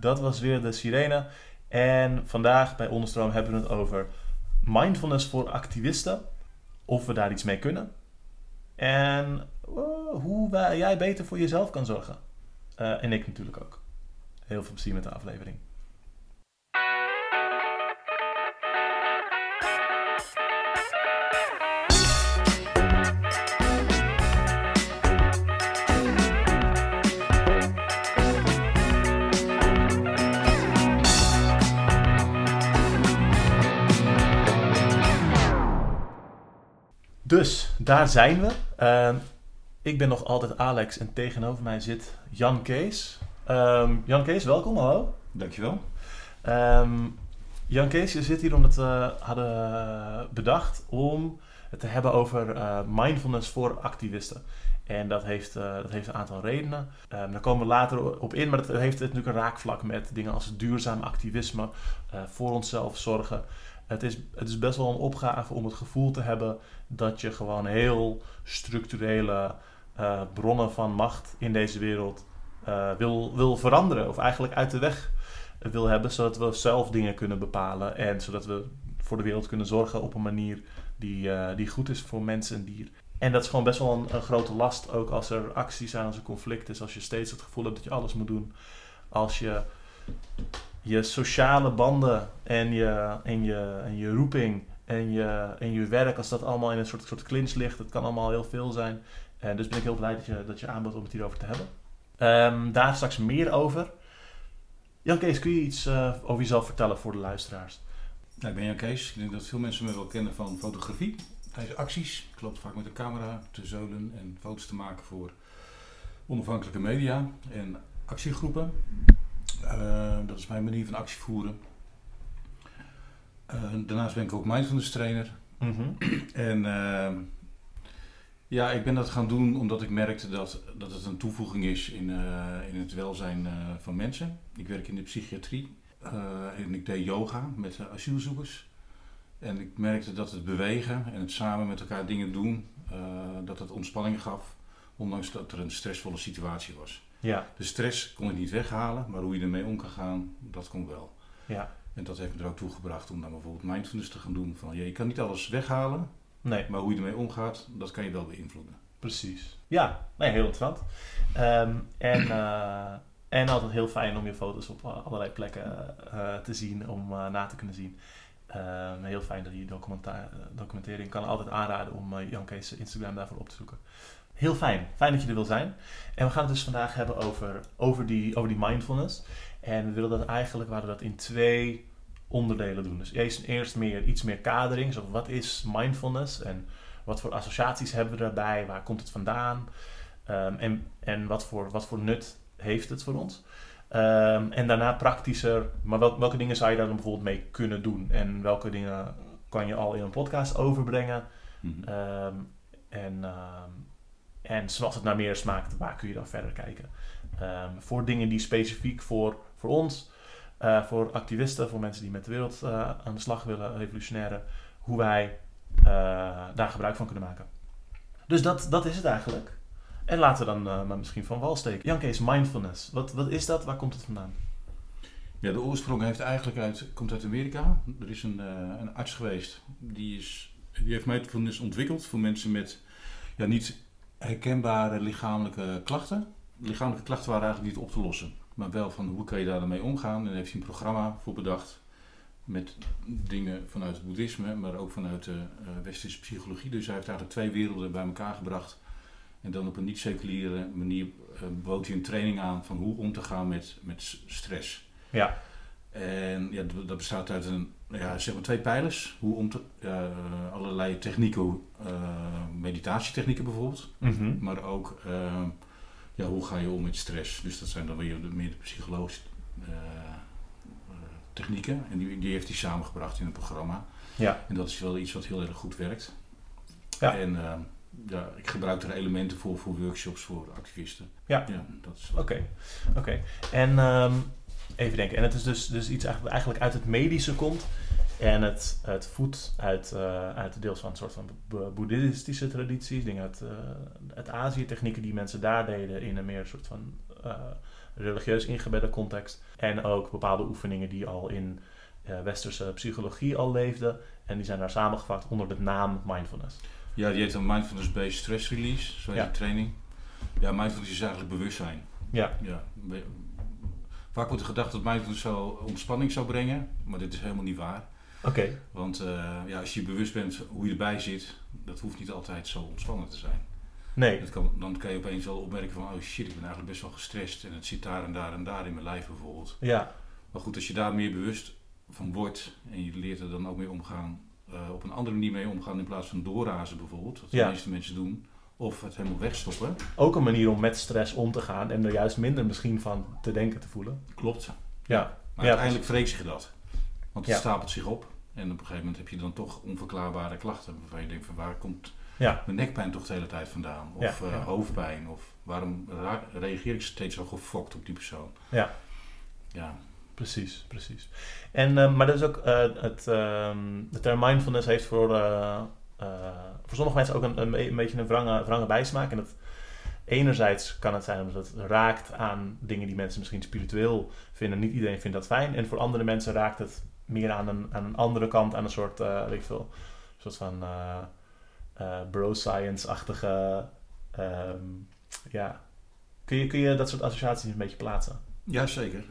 Dat was weer de sirene. En vandaag bij Onderstroom hebben we het over mindfulness voor activisten. Of we daar iets mee kunnen. En hoe jij beter voor jezelf kan zorgen. En ik natuurlijk ook. Heel veel plezier met de aflevering. Dus, daar zijn we. Ik ben nog altijd Alex en tegenover mij zit Jan Kees. Jan Kees, welkom, hallo. Dankjewel. Jan Kees, je zit hier omdat we hadden bedacht om het te hebben over mindfulness voor activisten. En dat heeft een aantal redenen. Daar komen we later op in, maar dat heeft natuurlijk een raakvlak met dingen als duurzaam activisme, voor onszelf zorgen. Het is best wel een opgave om het gevoel te hebben dat je gewoon heel structurele bronnen van macht in deze wereld wil veranderen. Of eigenlijk uit de weg wil hebben, zodat we zelf dingen kunnen bepalen. En zodat we voor de wereld kunnen zorgen op een manier die goed is voor mens en dier. En dat is gewoon best wel een grote last, ook als er acties zijn, als er conflict is. Als je steeds het gevoel hebt dat je alles moet doen. Als je sociale banden en je roeping en je werk, als dat allemaal in een soort clinch ligt, dat kan allemaal heel veel zijn. Dus ben ik heel blij dat je aanbod om het hierover te hebben. Daar straks meer over. Jan Kees, kun je iets over jezelf vertellen voor de luisteraars? Nou, ik ben Jan Kees. Ik denk dat veel mensen me wel kennen van fotografie. Tijdens acties. Ik loop vaak met een camera te zeulen en foto's te maken voor onafhankelijke media en actiegroepen. Dat is mijn manier van actie voeren. Daarnaast ben ik ook mindfulness trainer. Mm-hmm. En ik ben dat gaan doen omdat ik merkte dat het een toevoeging is in het welzijn van mensen. Ik werk in de psychiatrie en ik deed yoga met asielzoekers. En ik merkte dat het bewegen en het samen met elkaar dingen doen, dat het ontspanning gaf, ondanks dat er een stressvolle situatie was. Ja. De stress kon ik niet weghalen, maar hoe je ermee om kan gaan, dat kon wel. Ja. En dat heeft me er ook toe gebracht om dan bijvoorbeeld mindfulness te gaan doen. Van, je kan niet alles weghalen, nee, maar hoe je ermee omgaat, dat kan je wel beïnvloeden. Precies. Ja, heel interessant. En altijd heel fijn om je foto's op allerlei plekken te zien, om na te kunnen zien. Heel fijn dat je documentering kan altijd aanraden om Jan Kees' Instagram daarvoor op te zoeken. Heel fijn. Fijn dat je er wil zijn. En we gaan het dus vandaag hebben over die mindfulness. En we willen dat eigenlijk, we hadden dat in 2 onderdelen doen. Dus eerst iets meer kadering. Zo, wat is mindfulness? En wat voor associaties hebben we daarbij? Waar komt het vandaan? En wat voor nut heeft het voor ons? En daarna praktischer. Maar welke dingen zou je daar dan bijvoorbeeld mee kunnen doen? En welke dingen kan je al in een podcast overbrengen? Mm-hmm. En zoals het naar meer smaakt, waar kun je dan verder kijken? Voor dingen die specifiek voor ons, voor activisten, voor mensen die met de wereld aan de slag willen, revolutionaire, hoe wij daar gebruik van kunnen maken. Dus dat is het eigenlijk. En laten we dan maar misschien van wal steken. Jan Kees, mindfulness. Wat is dat? Waar komt het vandaan? Ja, de oorsprong komt uit Amerika. Er is een arts geweest, die heeft mindfulness ontwikkeld voor mensen met niet herkenbare lichamelijke klachten. Lichamelijke klachten waren eigenlijk niet op te lossen. Maar wel van hoe kan je daarmee omgaan. En daar heeft hij een programma voor bedacht. Met dingen vanuit het boeddhisme, maar ook vanuit de westerse psychologie. Dus hij heeft eigenlijk 2 werelden bij elkaar gebracht. En dan op een niet-seculiere manier bood hij een training aan van hoe om te gaan met stress. Ja. En dat bestaat uit 2 pijlers. Allerlei technieken, meditatietechnieken bijvoorbeeld. Mm-hmm. Maar ook hoe ga je om met stress. Dus dat zijn dan weer meer de psychologische technieken. En die heeft hij samengebracht in een programma. Ja. En dat is wel iets wat heel erg goed werkt. Ja. En ik gebruik er elementen voor workshops voor activisten. Ja, dat is. Oké. En even denken. En het is dus iets eigenlijk uit het medische komt. En het voedt uit deels van een soort van boeddhistische tradities, dingen uit Azië, technieken die mensen daar deden in een meer soort van religieus ingebedde context. En ook bepaalde oefeningen die al in westerse psychologie al leefden. En die zijn daar samengevat onder de naam mindfulness. Ja, die heet dan Mindfulness-Based Stress Release, zo heet de training. Ja, mindfulness is eigenlijk bewustzijn. Ja. Vaak wordt er gedacht dat mindfulness ontspanning zou brengen, maar dit is helemaal niet waar. Oké. Want als je bewust bent hoe je erbij zit, dat hoeft niet altijd zo ontspannend te zijn. Nee. Dan kan je opeens wel opmerken van, oh shit, ik ben eigenlijk best wel gestrest en het zit daar en daar en daar in mijn lijf bijvoorbeeld. Ja. Maar goed, als je daar meer bewust van wordt en je leert er dan ook mee omgaan, op een andere manier mee omgaan in plaats van doorrazen bijvoorbeeld, wat de meeste mensen doen, of het helemaal wegstoppen. Ook een manier om met stress om te gaan en er juist minder misschien van te denken te voelen. Klopt. Ja. Maar uiteindelijk vrees je dat. Want het stapelt zich op en op een gegeven moment heb je dan toch onverklaarbare klachten waarvan je denkt van waar komt mijn nekpijn toch de hele tijd vandaan? Of hoofdpijn? Of waarom reageer ik steeds zo gefokt op die persoon? Ja. Ja. Precies. En, maar dat is ook de term mindfulness heeft voor sommige mensen ook een beetje een wrange bijsmaak. En dat enerzijds kan het zijn omdat het raakt aan dingen die mensen misschien spiritueel vinden. Niet iedereen vindt dat fijn. En voor andere mensen raakt het meer aan een andere kant, aan een soort, soort van bro-science-achtige... Kun je dat soort associaties een beetje plaatsen? Ja, zeker.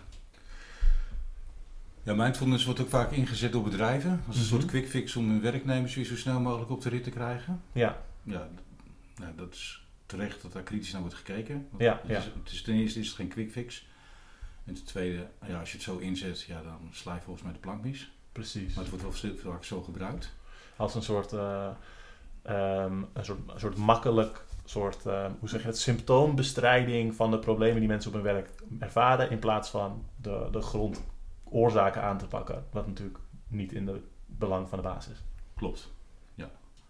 Ja, mindfulness wordt ook vaak ingezet door bedrijven als een soort quick fix om hun werknemers weer zo snel mogelijk op de rit te krijgen. Ja, dat is terecht dat daar kritisch naar wordt gekeken. Ten eerste is het geen quick fix. En ten tweede, als je het zo inzet, dan sla je volgens mij de plank mis. Precies. Maar het wordt wel vaak zo gebruikt. Als een soort makkelijk symptoombestrijding van de problemen die mensen op hun werk ervaren, in plaats van de grondoorzaken aan te pakken, wat natuurlijk niet in het belang van de basis is. Klopt, ja.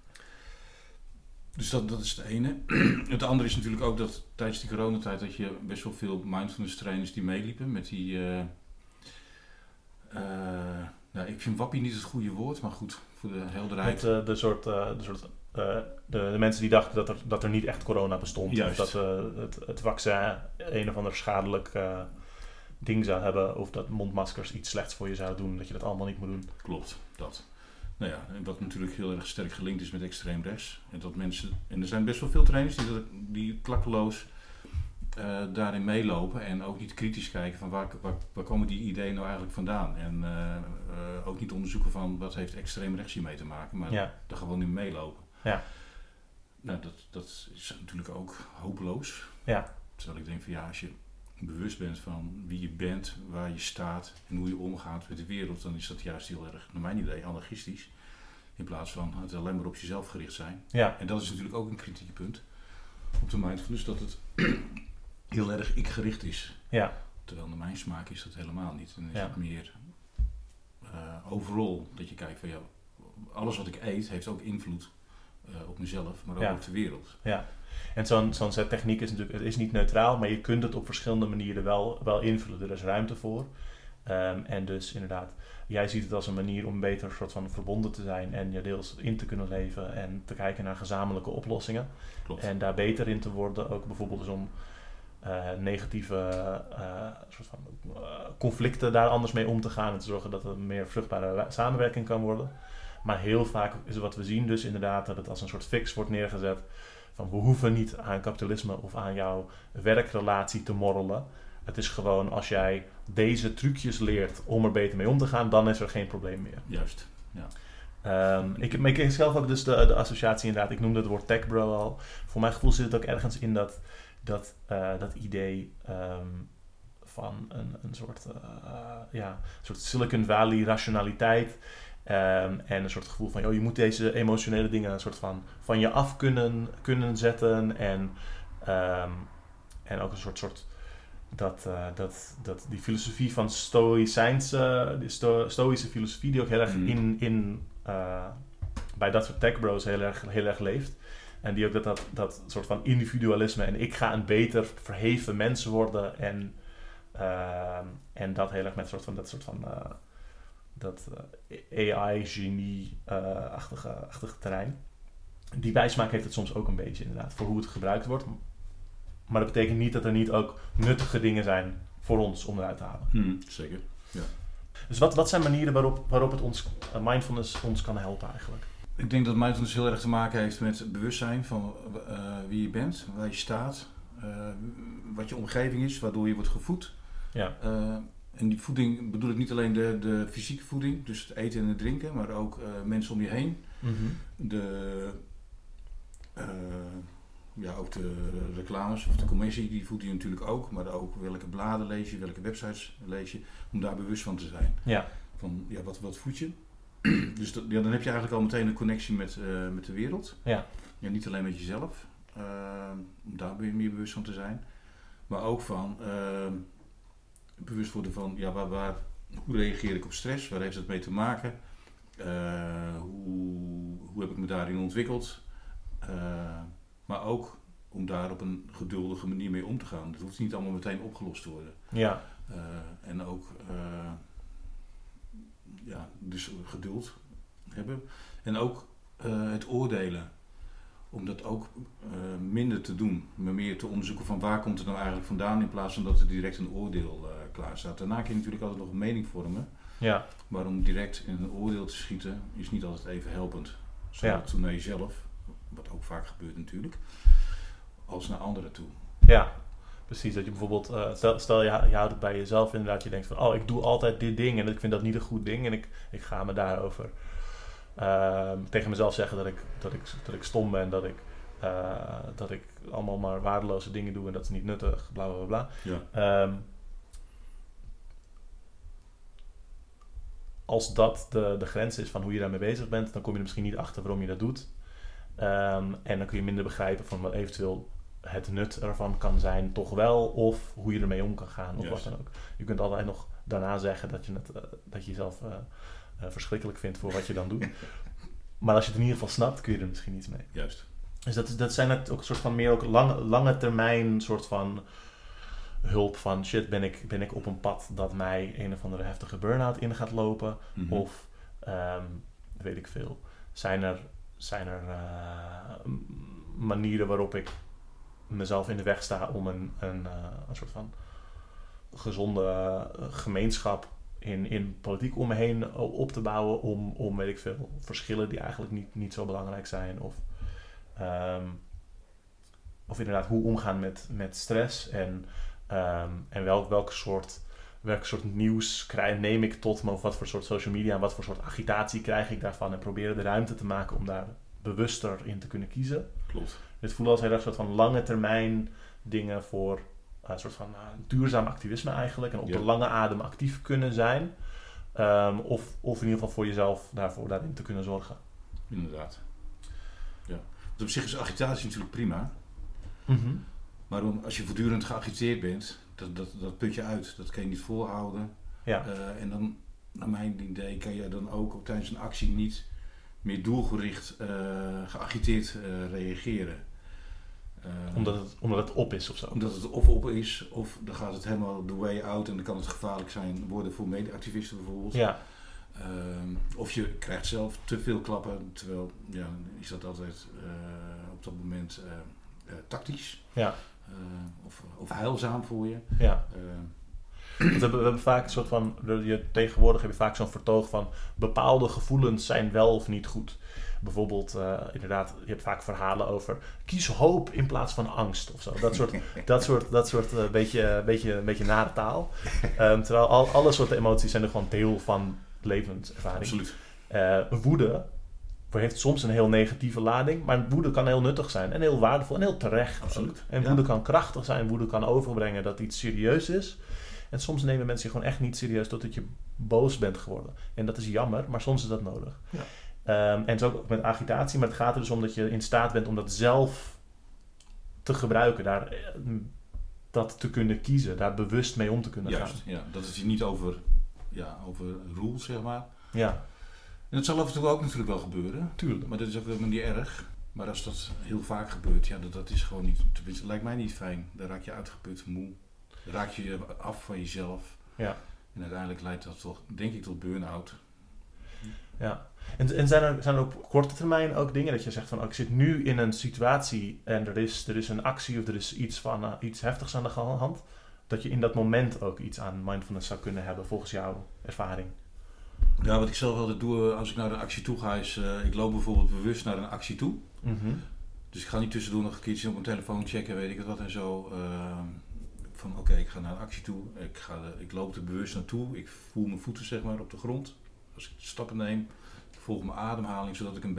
Dus dat is het ene. Het andere is natuurlijk ook dat tijdens die coronatijd dat je best wel veel mindfulness trainers die meeliepen met die... ik vind wappie niet het goede woord, maar goed, voor de helderheid. De mensen die dachten dat er niet echt corona bestond. Juist. Of dat het vaccin een of ander schadelijk ding zou hebben. Of dat mondmaskers iets slechts voor je zouden doen. Dat je dat allemaal niet moet doen. Klopt, dat. Nou ja, en wat natuurlijk heel erg sterk gelinkt is met extreem rechts. En er zijn best wel veel trainers die klakkeloos daarin meelopen. En ook niet kritisch kijken van waar komen die ideeën nou eigenlijk vandaan. En ook niet onderzoeken van wat heeft extreem rechts hiermee te maken. Maar er gewoon in meelopen. Ja. Nou, dat is natuurlijk ook hopeloos. Ja. Terwijl ik denk van als je bewust bent van wie je bent, waar je staat en hoe je omgaat met de wereld, dan is dat juist heel erg, naar mijn idee, anarchistisch. In plaats van het alleen maar op jezelf gericht zijn. Ja. En dat is natuurlijk ook een kritieke punt op de mindfulness, dat het heel erg ik-gericht is. Ja. Terwijl naar mijn smaak is dat helemaal niet. Dan is het meer overal dat je kijkt van alles wat ik eet heeft ook invloed op mezelf, maar ook op de wereld. Ja. En zo'n set techniek is natuurlijk, het is niet neutraal, maar je kunt het op verschillende manieren wel invullen. Er is ruimte voor. En dus inderdaad, jij ziet het als een manier om beter soort van verbonden te zijn en je deels in te kunnen leven en te kijken naar gezamenlijke oplossingen. Klopt. En daar beter in te worden, ook bijvoorbeeld dus om negatieve soort van conflicten daar anders mee om te gaan en te zorgen dat er meer vruchtbare samenwerking kan worden. Maar heel vaak is wat we zien dus inderdaad dat het als een soort fix wordt neergezet van we hoeven niet aan kapitalisme of aan jouw werkrelatie te morrelen. Het is gewoon als jij deze trucjes leert om er beter mee om te gaan, dan is er geen probleem meer. Juist, ja. Ik maak zelf ook dus de associatie inderdaad, ik noemde het woord tech bro al. Voor mijn gevoel zit het ook ergens in dat idee van een soort Silicon Valley rationaliteit. En een soort gevoel van, je moet deze emotionele dingen een soort van je af kunnen zetten. En ook een soort dat die filosofie van stoïsche filosofie die ook heel erg bij dat soort tech bros heel erg leeft. En die ook dat soort van individualisme en ik ga een beter verheven mens worden en dat heel erg met dat soort van AI-genie-achtige terrein. Die bijsmaak heeft het soms ook een beetje inderdaad, voor hoe het gebruikt wordt. Maar dat betekent niet dat er niet ook nuttige dingen zijn voor ons om eruit te halen. Zeker, ja. Dus wat zijn manieren waarop het mindfulness ons kan helpen eigenlijk? Ik denk dat mindfulness heel erg te maken heeft met het bewustzijn van wie je bent, waar je staat, wat je omgeving is, waardoor je wordt gevoed. Ja. En die voeding bedoel ik niet alleen de fysieke voeding, dus het eten en het drinken, maar ook mensen om je heen. Mm-hmm. Ook de reclames of de commercie, die voedt je natuurlijk ook, maar ook welke bladen lees je, welke websites lees je, om daar bewust van te zijn. Ja. Van wat voed je? Dus dan heb je eigenlijk al meteen een connectie met de wereld. Ja. Ja, niet alleen met jezelf, om daar meer bewust van te zijn, maar ook van bewust worden van hoe reageer ik op stress, waar heeft het mee te maken, hoe heb ik me daarin ontwikkeld, maar ook om daar op een geduldige manier mee om te gaan. Dat hoeft niet allemaal meteen opgelost te worden. Ja. En ook dus geduld hebben. En ook het oordelen. Om dat ook minder te doen. Maar meer te onderzoeken van waar komt het nou eigenlijk vandaan. In plaats van dat er direct een oordeel klaar staat. Daarna kun je natuurlijk altijd nog een mening vormen. Ja. Maar om direct in een oordeel te schieten is niet altijd even helpend. Zowel toe naar jezelf, wat ook vaak gebeurt natuurlijk, als naar anderen toe. Ja. Precies, dat je bijvoorbeeld, stel je houdt het bij jezelf inderdaad, je denkt van, ik doe altijd dit ding en ik vind dat niet een goed ding en ik ga me daarover tegen mezelf zeggen dat ik stom ben, dat ik allemaal maar waardeloze dingen doe en dat is niet nuttig, bla bla bla. Ja. Als dat de grens is van hoe je daarmee bezig bent, dan kom je er misschien niet achter waarom je dat doet. En dan kun je minder begrijpen van wat eventueel het nut ervan kan zijn, toch wel, of hoe je ermee om kan gaan, of wat dan ook. Je kunt altijd nog daarna zeggen dat je jezelf verschrikkelijk vindt voor wat je dan doet. Maar als je het in ieder geval snapt, kun je er misschien iets mee. Juist. Dus dat zijn het ook een soort van meer ook lange termijn soort van hulp van shit, ben ik op een pad dat mij een of andere heftige burn-out in gaat lopen, of weet ik veel. Zijn er manieren waarop ik mezelf in de weg sta om een soort van gezonde gemeenschap in politiek om me heen op te bouwen om weet ik veel, verschillen die eigenlijk niet zo belangrijk zijn of inderdaad hoe omgaan met stress en welk soort nieuws neem ik tot me of wat voor soort social media en wat voor soort agitatie krijg ik daarvan en proberen de ruimte te maken om daar bewuster in te kunnen kiezen. Klopt. Dit voelt als heel erg een soort van lange termijn dingen voor een soort van duurzaam activisme eigenlijk en op de lange adem actief kunnen zijn of in ieder geval voor jezelf daarin te kunnen zorgen. Inderdaad. Ja. Dus op zich is agitatie natuurlijk prima. Mm-hmm. Maar als je voortdurend geagiteerd bent, dat put je uit. Dat kan je niet volhouden. Ja. En dan, naar mijn idee, kan je dan ook tijdens een actie niet meer doelgericht geagiteerd reageren. Omdat het op is of zo. Omdat het of op is, of dan gaat het helemaal the way out en dan kan het gevaarlijk worden voor mede-activisten bijvoorbeeld. Ja. Of je krijgt zelf te veel klappen, terwijl is dat altijd op dat moment tactisch. Ja. Of heilzaam voor je. Ja. We hebben vaak een soort van, tegenwoordig heb je vaak zo'n vertoog van bepaalde gevoelens zijn wel of niet goed. Bijvoorbeeld, inderdaad, je hebt vaak verhalen over kies hoop in plaats van angst of zo. Dat soort beetje nare taal. Terwijl alle soorten emoties zijn er gewoon deel van levenservaring. Absoluut. Woede heeft soms een heel negatieve lading, maar woede kan heel nuttig zijn en heel waardevol en heel terecht. Absoluut. En woede kan krachtig zijn, woede kan overbrengen dat iets serieus is. En soms nemen mensen je gewoon echt niet serieus totdat je boos bent geworden. En dat is jammer, maar soms is dat nodig. Ja. En zo ook met agitatie, maar het gaat er dus om dat je in staat bent om dat zelf te gebruiken, dat te kunnen kiezen, daar bewust mee om te kunnen gaan. Ja, dat het je niet over rules, zeg maar. Ja. En dat zal af en toe ook natuurlijk wel gebeuren. Tuurlijk. Maar dat is ook helemaal niet erg. Maar als dat heel vaak gebeurt, dat is gewoon niet, tenminste, lijkt mij niet fijn. Dan raak je uitgeput, moe. Dan raak je af van jezelf. Ja. En uiteindelijk leidt dat toch, denk ik, tot burn-out. Ja. En zijn er op korte termijn ook dingen dat je zegt van ik zit nu in een situatie en er is een actie of er is iets heftigs aan de hand, dat je in dat moment ook iets aan mindfulness zou kunnen hebben volgens jouw ervaring? Ja, wat ik zelf altijd doe als ik naar een actie toe ga is, ik loop bijvoorbeeld bewust naar een actie toe. Mm-hmm. Dus ik ga niet tussendoor nog een keertje op mijn telefoon checken, weet ik het wat en zo. Van oké, ik ga naar een actie toe, ik loop er bewust naartoe, ik voel mijn voeten zeg maar op de grond. Als ik stappen neem, ik volg mijn ademhaling, zodat ik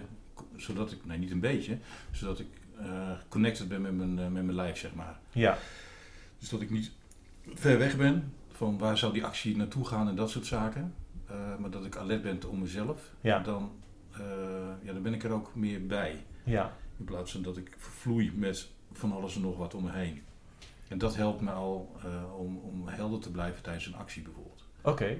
connected ben met mijn lijf zeg maar. Ja. Dus dat ik niet ver weg ben van waar zou die actie naartoe gaan en dat soort zaken. Maar dat ik alert ben om mezelf. Ja. Dan ben ik er ook meer bij. Ja. In plaats van dat ik vervloei met van alles en nog wat om me heen. En dat helpt me al om helder te blijven tijdens een actie bijvoorbeeld. Oké.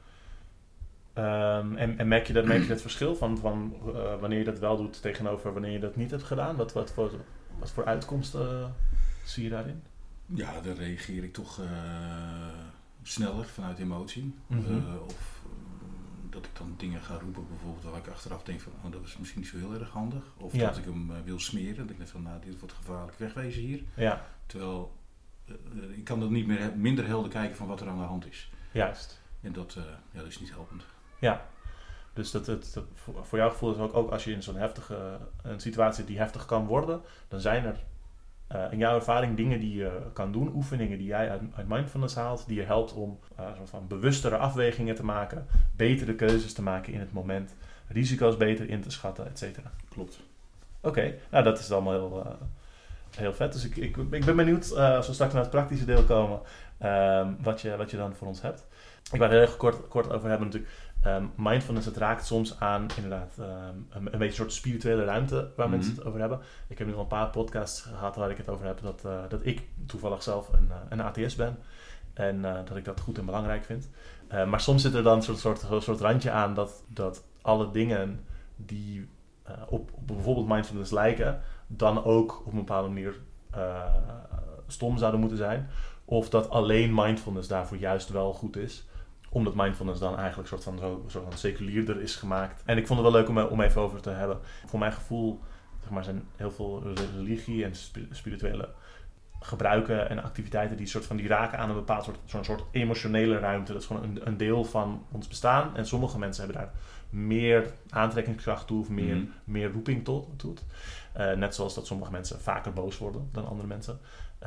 En merk je dat verschil van wanneer je dat wel doet tegenover wanneer je dat niet hebt gedaan? Wat voor uitkomsten zie je daarin? Ja, dan reageer ik toch sneller vanuit emotie. Mm-hmm. Of dat ik dan dingen ga roepen bijvoorbeeld waar ik achteraf denk van dat is misschien niet zo heel erg handig. Of dat ik hem wil smeren. Dat ik denk van dit wordt gevaarlijk, wegwezen hier. Ja. Terwijl ik kan dan niet meer minder helder kijken van wat er aan de hand is. Juist. En dat is niet helpend. Ja. Dus dat voor jouw gevoel is ook als je in zo'n een situatie die heftig kan worden, dan zijn er in jouw ervaring dingen die je kan doen, oefeningen die jij uit mindfulness haalt, die je helpt om soort van bewustere afwegingen te maken, betere keuzes te maken in het moment, risico's beter in te schatten, et cetera. Klopt. Oké, nou dat is allemaal heel vet. Dus ik ben benieuwd, als we straks naar het praktische deel komen, wat je dan voor ons hebt. Ik wou er heel kort over hebben natuurlijk. Mindfulness, het raakt soms aan inderdaad een beetje een soort spirituele ruimte waar mensen het over hebben. Ik heb nu al een paar podcasts gehad waar ik het over heb dat ik toevallig zelf een atheïst ben en dat ik dat goed en belangrijk vind. Maar soms zit er dan een soort randje aan dat alle dingen die op bijvoorbeeld mindfulness lijken, dan ook op een bepaalde manier stom zouden moeten zijn. Of dat alleen mindfulness daarvoor juist wel goed is. Omdat mindfulness dan eigenlijk soort van seculierder is gemaakt. En ik vond het wel leuk om even over te hebben. Voor mijn gevoel zeg maar, zijn heel veel religie en spirituele gebruiken en activiteiten die raken aan een bepaald soort emotionele ruimte. Dat is gewoon een deel van ons bestaan. En sommige mensen hebben daar meer aantrekkingskracht toe of meer roeping tot. Net zoals dat sommige mensen vaker boos worden dan andere mensen.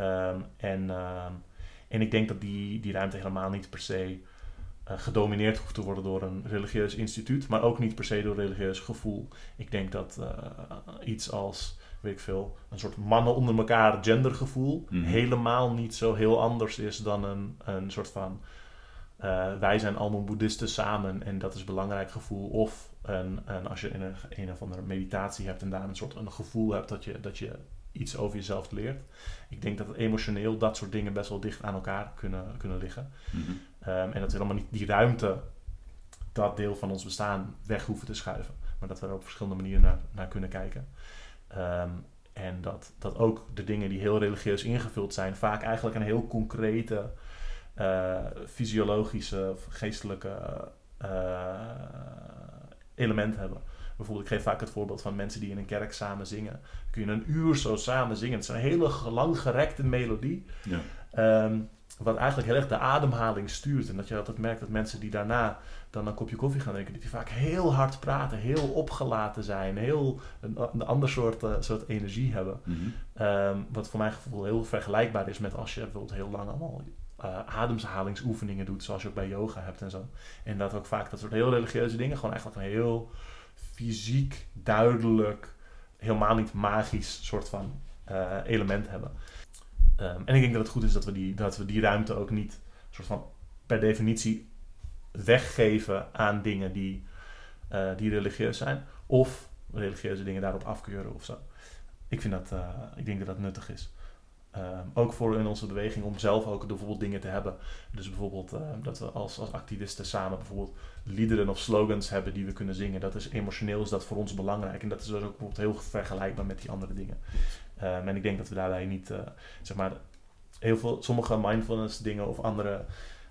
En ik denk dat die ruimte helemaal niet per se gedomineerd hoeft te worden door een religieus instituut, maar ook niet per se door religieus gevoel. Ik denk dat iets als, weet ik veel, een soort mannen onder elkaar gendergevoel helemaal niet zo heel anders is dan een soort van wij zijn allemaal boeddhisten samen en dat is belangrijk gevoel. Of als je een of andere meditatie hebt en daar een gevoel hebt dat je iets over jezelf leert. Ik denk dat emotioneel dat soort dingen best wel dicht aan elkaar kunnen liggen. Mm-hmm. En dat we helemaal niet die ruimte, dat deel van ons bestaan, weg hoeven te schuiven. Maar dat we er op verschillende manieren naar kunnen kijken. En dat ook de dingen die heel religieus ingevuld zijn, vaak eigenlijk een heel concrete, fysiologische of geestelijke element hebben. Bijvoorbeeld, ik geef vaak het voorbeeld van mensen die in een kerk samen zingen. Kun je een uur zo samen zingen. Het is een hele langgerekte melodie. Ja. Wat eigenlijk heel erg de ademhaling stuurt. En dat je altijd merkt dat mensen die daarna dan een kopje koffie gaan drinken, die vaak heel hard praten, heel opgelaten zijn, een ander soort energie hebben. Mm-hmm. Wat voor mijn gevoel heel vergelijkbaar is met als je bijvoorbeeld heel lang allemaal ademhalingsoefeningen doet, zoals je ook bij yoga hebt en zo. En dat ook vaak dat soort heel religieuze dingen gewoon eigenlijk een heel fysiek, duidelijk, helemaal niet magisch soort van element hebben. En ik denk dat het goed is dat we die ruimte ook niet soort van per definitie weggeven aan dingen die religieus zijn. Of religieuze dingen daarop afkeuren of zo. Ik denk dat dat nuttig is. Ook voor in onze beweging om zelf ook bijvoorbeeld dingen te hebben. Dus bijvoorbeeld dat we als activisten samen bijvoorbeeld liederen of slogans hebben die we kunnen zingen. Dat is emotioneel, is dat voor ons belangrijk. En dat is dus ook bijvoorbeeld heel vergelijkbaar met die andere dingen. En ik denk dat we daarbij niet, zeg maar, sommige mindfulness dingen of andere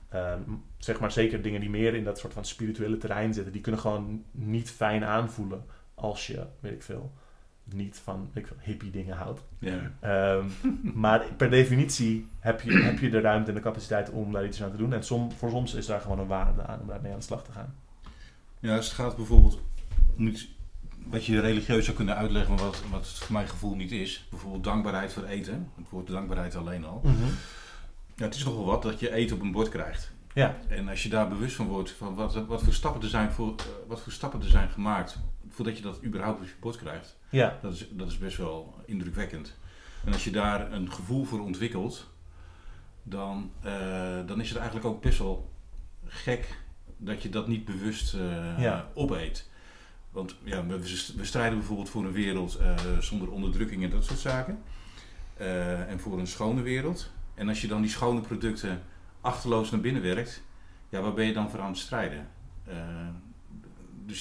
Zeg maar zeker dingen die meer in dat soort van spirituele terrein zitten, die kunnen gewoon niet fijn aanvoelen als je, weet ik veel, niet van hippie dingen houdt. Ja. Maar per definitie heb je de ruimte en de capaciteit om daar iets aan te doen. En soms is daar gewoon een waarde aan om daarmee aan de slag te gaan. Ja, dus het gaat bijvoorbeeld om iets wat je religieus zou kunnen uitleggen, maar wat het voor mijn gevoel niet is. Bijvoorbeeld dankbaarheid voor eten. Het woord dankbaarheid alleen al. Mm-hmm. Ja, het is nogal wat dat je eten op een bord krijgt. Ja. En als je daar bewust van wordt, van wat voor stappen er zijn gemaakt voordat je dat überhaupt op je bord krijgt. Ja. Dat is best wel indrukwekkend. En als je daar een gevoel voor ontwikkelt, dan is het eigenlijk ook best wel gek dat je dat niet bewust opeet. Want ja, we strijden bijvoorbeeld voor een wereld zonder onderdrukking en dat soort zaken. En voor een schone wereld. En als je dan die schone producten achterloos naar binnen werkt, ja, waar ben je dan voor aan het strijden? Dus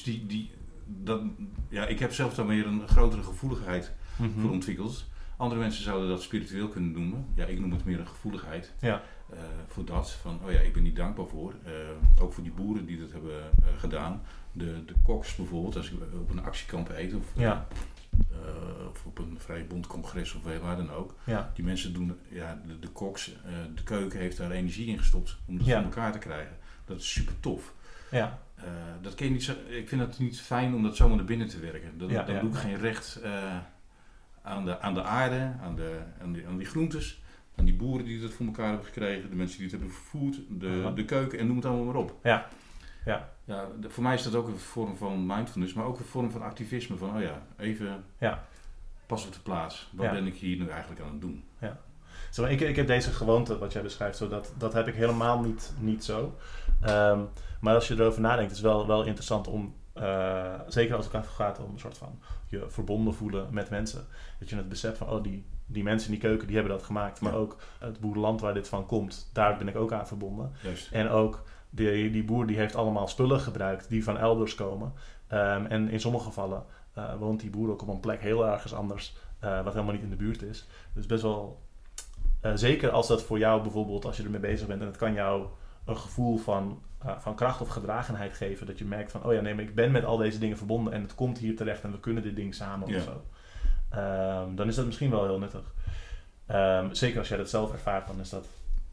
ik heb zelf daar weer een grotere gevoeligheid voor ontwikkeld. Andere mensen zouden dat spiritueel kunnen noemen. Ja, ik noem het meer een gevoeligheid. Ja. Voor dat, van ik ben niet dankbaar voor. Ook voor die boeren die dat hebben gedaan. De koks bijvoorbeeld, als ik op een actiekamp eet of op een vrijbondcongres of waar dan ook. Ja. Die mensen doen, de koks, de keuken heeft daar energie in gestopt om dat voor elkaar te krijgen. Dat is super tof. Ja. Dat ken je niet zo, ik vind het niet fijn om dat zomaar naar binnen te werken. Dan doe ik geen recht aan de aarde, aan die groentes, aan die boeren die dat voor elkaar hebben gekregen, de mensen die het hebben vervoerd, de keuken en noem het allemaal maar op. Ja. Ja. Ja, voor mij is dat ook een vorm van mindfulness, maar ook een vorm van activisme. Van even pas op de plaats. Wat ben ik hier nu eigenlijk aan het doen? Ja. Zo, ik heb deze gewoonte, wat jij beschrijft, dat heb ik helemaal niet zo. Maar als je erover nadenkt, is het wel interessant om, zeker als het gaat om een soort van je verbonden voelen met mensen. Dat je het beseft van, die mensen in die keuken, die hebben dat gemaakt. Maar ook het boerenland waar dit van komt, daar ben ik ook aan verbonden. Juist. En ook die boer die heeft allemaal spullen gebruikt die van elders komen. En in sommige gevallen woont die boer ook op een plek heel ergens anders, wat helemaal niet in de buurt is. Dus best wel, zeker als dat voor jou bijvoorbeeld, als je ermee bezig bent en het kan jou een gevoel van kracht of gedragenheid geven, dat je merkt van, maar ik ben met al deze dingen verbonden en het komt hier terecht en we kunnen dit ding samen of zo. Dan is dat misschien wel heel nuttig. Zeker als jij dat zelf ervaart, dan is dat...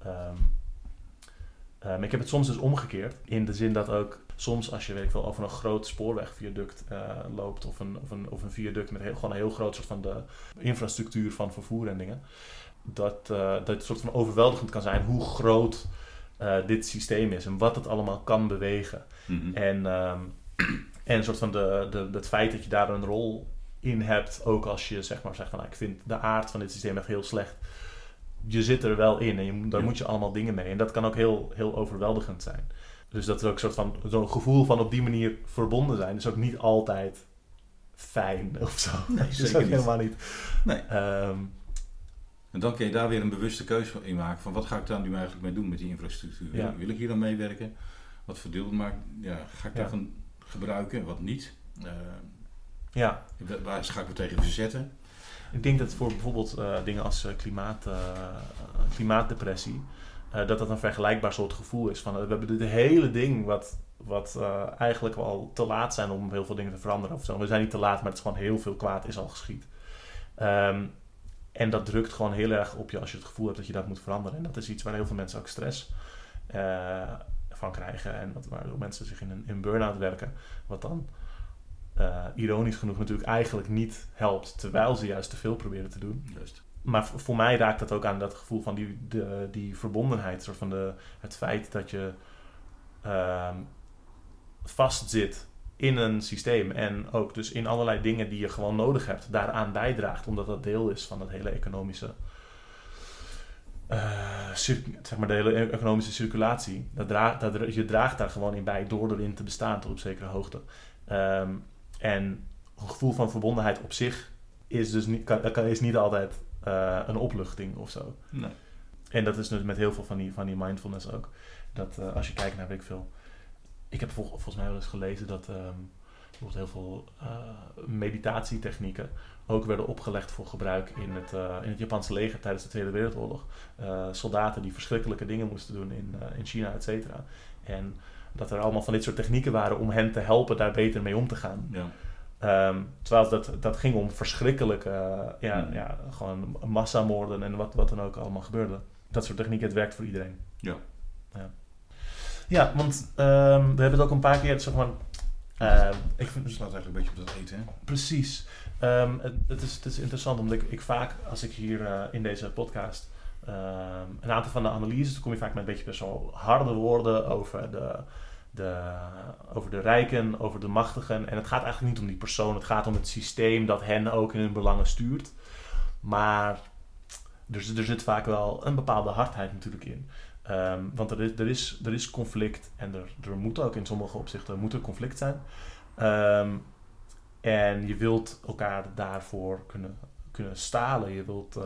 ik heb het soms dus omgekeerd. In de zin dat ook soms als je over een groot spoorwegviaduct loopt of een viaduct met gewoon een heel groot soort van de infrastructuur van vervoer en dingen. Dat het soort van overweldigend kan zijn hoe groot dit systeem is en wat het allemaal kan bewegen. Mm-hmm. En een soort van het feit dat je daar een rol in hebt, ook als je zeg maar zegt van ik vind de aard van dit systeem echt heel slecht. Je zit er wel in en daar moet je allemaal dingen mee. En dat kan ook heel, heel overweldigend zijn. Dus dat is ook een soort van zo'n gevoel van op die manier verbonden zijn. Dus ook niet altijd fijn of zo. Nee, dat is ook helemaal niet. Nee. En dan kun je daar weer een bewuste keuze in maken. Van wat ga ik daar nu eigenlijk mee doen met die infrastructuur? Ja. Wil ik hier dan meewerken? Wat voor deel ga ik daarvan gebruiken en wat niet? Waar ga ik me tegen verzetten? Ik denk dat voor bijvoorbeeld dingen als klimaatdepressie, dat een vergelijkbaar soort gevoel is. Van, we hebben dit hele ding wat eigenlijk wel te laat zijn om heel veel dingen te veranderen. Of zo. We zijn niet te laat, maar het is gewoon heel veel kwaad is al geschied. En dat drukt gewoon heel erg op je als je het gevoel hebt dat je dat moet veranderen. En dat is iets waar heel veel mensen ook stress van krijgen. En waardoor mensen zich in een burn-out werken. Wat dan ironisch genoeg natuurlijk eigenlijk niet helpt, terwijl ze juist te veel proberen te doen. Juist. Maar voor mij raakt dat ook aan dat gevoel van die verbondenheid, soort van het feit dat je vastzit in een systeem en ook dus in allerlei dingen die je gewoon nodig hebt, daaraan bijdraagt, omdat dat deel is van het hele economische zeg maar de hele economische circulatie. Je draagt daar gewoon in bij door erin te bestaan tot op zekere hoogte. En een gevoel van verbondenheid op zich is dus is niet altijd een opluchting of zo. Nee. En dat is dus met heel veel van die mindfulness ook. Dat als je kijkt naar, weet ik veel. Ik heb volgens mij wel eens gelezen dat bijvoorbeeld heel veel meditatietechnieken ook werden opgelegd voor gebruik in het Japanse leger tijdens de Tweede Wereldoorlog. Soldaten die verschrikkelijke dingen moesten doen in China, et cetera. En dat er allemaal van dit soort technieken waren om hen te helpen daar beter mee om te gaan. Ja. Terwijl dat ging om verschrikkelijke gewoon massamoorden en wat dan ook allemaal gebeurde. Dat soort technieken, het werkt voor iedereen. Ja. Ja, want we hebben het ook een paar keer, zeg maar... Ik vind het slaat eigenlijk een beetje op dat eten, hè? Precies. Het is interessant, omdat ik vaak, als ik hier in deze podcast... een aantal van de analyses, dan kom je vaak met een beetje best wel harde woorden over de rijken, over de machtigen. En het gaat eigenlijk niet om die persoon, het gaat om het systeem dat hen ook in hun belangen stuurt. Maar er zit vaak wel een bepaalde hardheid natuurlijk in. Want er is conflict en er moet ook in sommige opzichten conflict zijn. En je wilt elkaar daarvoor kunnen stalen. Je wilt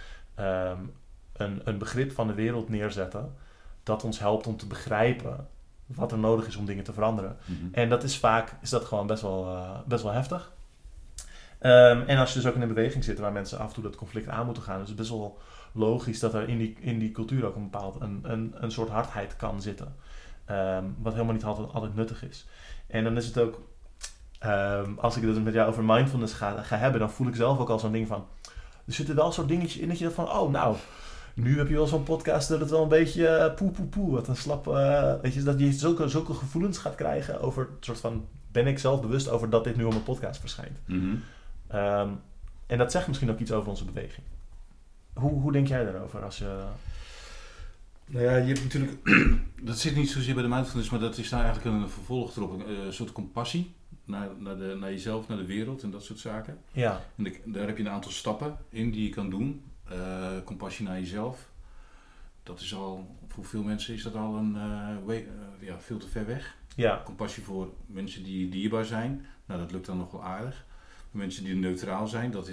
een begrip van de wereld neerzetten dat ons helpt om te begrijpen wat er nodig is om dingen te veranderen. Mm-hmm. En dat is gewoon best wel heftig. En als je dus ook in een beweging zit waar mensen af en toe dat conflict aan moeten gaan, is het best wel logisch dat er in die cultuur ook een soort hardheid kan zitten. Wat helemaal niet altijd nuttig is. En dan is het ook, als ik het met jou over mindfulness ga hebben, dan voel ik zelf ook al zo'n ding van, er zitten wel soort dingetjes in dat je van, oh nou, nu heb je wel zo'n podcast dat het wel een beetje poe, wat een slap, weet je, dat je zulke gevoelens gaat krijgen over het soort van, ben ik zelf bewust over dat dit nu op mijn podcast verschijnt. Mm-hmm. En dat zegt misschien ook iets over onze beweging. Hoe denk jij daarover als je... Nou ja, je hebt natuurlijk, dat zit niet zozeer bij de mindfulness, maar dat is daar eigenlijk een vervolg erop, een soort compassie naar jezelf, naar de wereld en dat soort zaken. Ja. En daar heb je een aantal stappen in die je kan doen. Compassie naar jezelf, dat is al, voor veel mensen is dat al veel te ver weg. Ja. Compassie voor mensen die dierbaar zijn, nou dat lukt dan nog wel aardig. Voor mensen die neutraal zijn, dat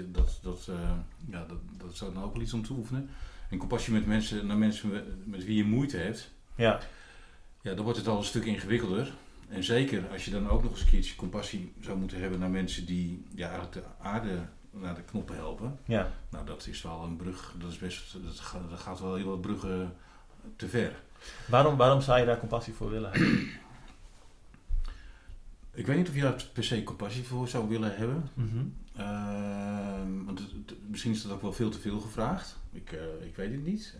is dan ook wel iets om te oefenen. En compassie naar mensen met wie je moeite hebt, ja, dan wordt het al een stuk ingewikkelder. En zeker als je dan ook nog eens een keertje compassie zou moeten hebben naar mensen die eigenlijk de aarde naar de knoppen helpen. Ja. Nou, dat is wel een brug, dat gaat wel heel wat bruggen te ver. Waarom zou je daar compassie voor willen hebben? Ik weet niet of je daar per se compassie voor zou willen hebben. Mm-hmm. Want misschien is dat ook wel veel te veel gevraagd. Ik weet het niet.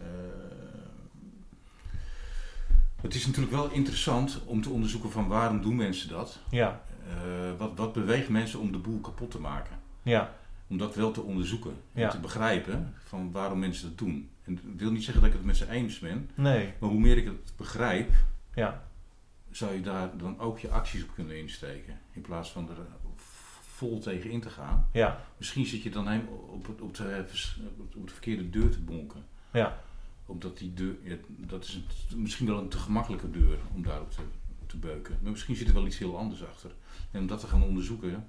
Het is natuurlijk wel interessant om te onderzoeken van waarom doen mensen dat. Ja. Wat beweegt mensen om de boel kapot te maken. Ja. Om dat wel te onderzoeken en te begrijpen van waarom mensen dat doen. En ik wil niet zeggen dat ik het met ze eens ben. Nee. Maar hoe meer ik het begrijp, zou je daar dan ook je acties op kunnen insteken. In plaats van er vol tegen in te gaan. Ja. Misschien zit je dan op de verkeerde deur te bonken. Ja. Omdat die deur, dat is misschien wel een te gemakkelijke deur om daarop te beuken. Maar misschien zit er wel iets heel anders achter. En om dat te gaan onderzoeken,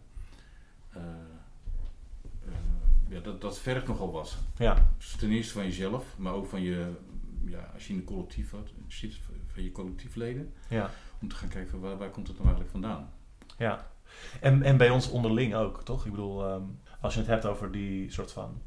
dat vergt nogal wat. Ja. Dus ten eerste van jezelf, maar ook van je, als je in een collectief zit, van je collectiefleden. Ja. Om te gaan kijken waar komt het nou eigenlijk vandaan. Ja. En bij ons onderling ook, toch? Ik bedoel, als je het hebt over die soort van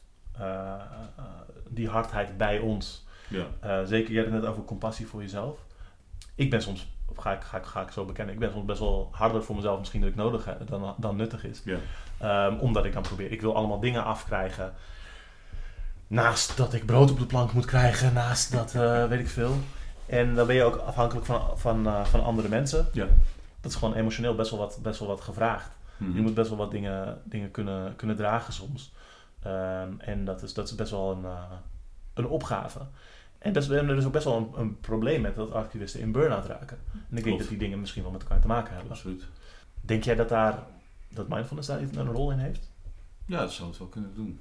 die hardheid bij ons. Ja. Zeker, jij had het net over compassie voor jezelf. Ik ben soms, ga ik zo bekennen, ik ben soms best wel harder voor mezelf misschien dat ik nodig heb dan nuttig is. Ja. Omdat ik dan probeer, ik wil allemaal dingen afkrijgen. Naast dat ik brood op de plank moet krijgen, naast dat weet ik veel. En dan ben je ook afhankelijk van andere mensen. Ja. Dat is gewoon emotioneel best wel wat gevraagd. Mm-hmm. Je moet best wel wat dingen kunnen dragen soms. En dat is best wel een opgave. En er is ook best wel een probleem met dat activisten in burn-out raken. En ik denk dat die dingen misschien wel met elkaar te maken hebben. Absoluut. Denk jij dat mindfulness daar een rol in heeft? Ja, dat zou het wel kunnen doen.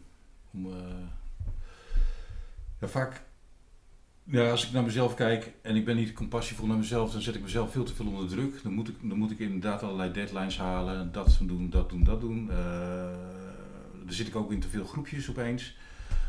Vaak... Ja, als ik naar mezelf kijk en ik ben niet compassievol naar mezelf, dan zet ik mezelf veel te veel onder druk. Dan moet ik inderdaad allerlei deadlines halen, dat doen. Dan zit ik ook in te veel groepjes opeens.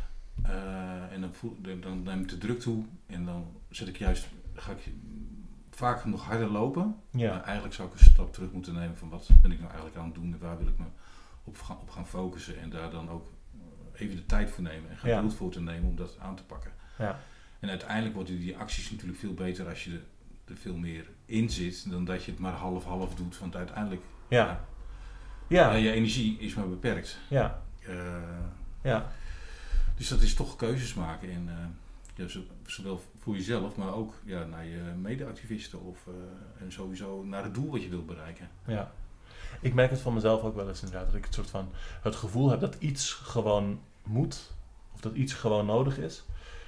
En dan neem ik de druk toe en dan ga ik vaak nog harder lopen. Ja. Maar eigenlijk zou ik een stap terug moeten nemen van wat ben ik nou eigenlijk aan het doen en waar wil ik me op gaan focussen. En daar dan ook even de tijd voor nemen en geduld voor te nemen om dat aan te pakken. Ja. En uiteindelijk worden die acties natuurlijk veel beter als je er veel meer in zit dan dat je het maar half-half doet. Want uiteindelijk, je energie is maar beperkt. Ja. Dus dat is toch keuzes maken. En, zowel voor jezelf, maar ook naar je mede-activisten en sowieso naar het doel wat je wilt bereiken. Ja. Ik merk het van mezelf ook wel eens inderdaad, dat ik het soort van het gevoel heb dat iets gewoon moet, of dat iets gewoon nodig is.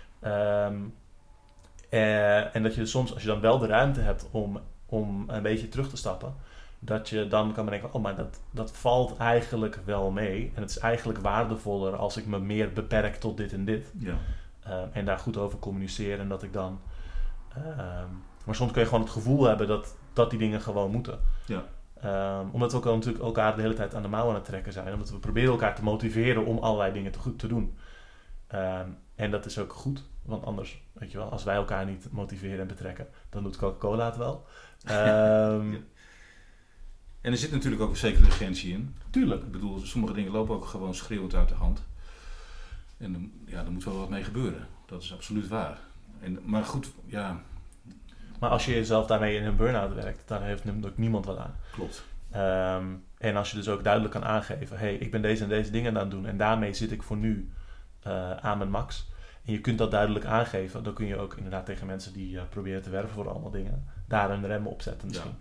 En dat je soms, als je dan wel de ruimte hebt om een beetje terug te stappen, dat je dan kan bedenken, oh, maar dat valt eigenlijk wel mee. En het is eigenlijk waardevoller als ik me meer beperk tot dit en dit. Ja. En daar goed over communiceren en dat ik dan... maar soms kun je gewoon het gevoel hebben dat die dingen gewoon moeten. Ja. Omdat we ook natuurlijk elkaar de hele tijd aan de mouw aan het trekken zijn. Omdat we proberen elkaar te motiveren om allerlei dingen te doen. En dat is ook goed. Want anders, weet je wel, als wij elkaar niet motiveren en betrekken, dan doet Coca-Cola het wel. Ja. En er zit natuurlijk ook een zekere urgentie in. Tuurlijk. Ik bedoel, sommige dingen lopen ook gewoon schreeuwend uit de hand. En er moet wel wat mee gebeuren. Dat is absoluut waar. Maar goed, ja... Maar als je jezelf daarmee in een burn-out werkt, dan heeft natuurlijk niemand wat aan. Klopt. En als je dus ook duidelijk kan aangeven, hey, ik ben deze en deze dingen aan het doen en daarmee zit ik voor nu aan mijn max. En je kunt dat duidelijk aangeven, dan kun je ook inderdaad tegen mensen die proberen te werven voor allemaal dingen, daar een rem op zetten misschien.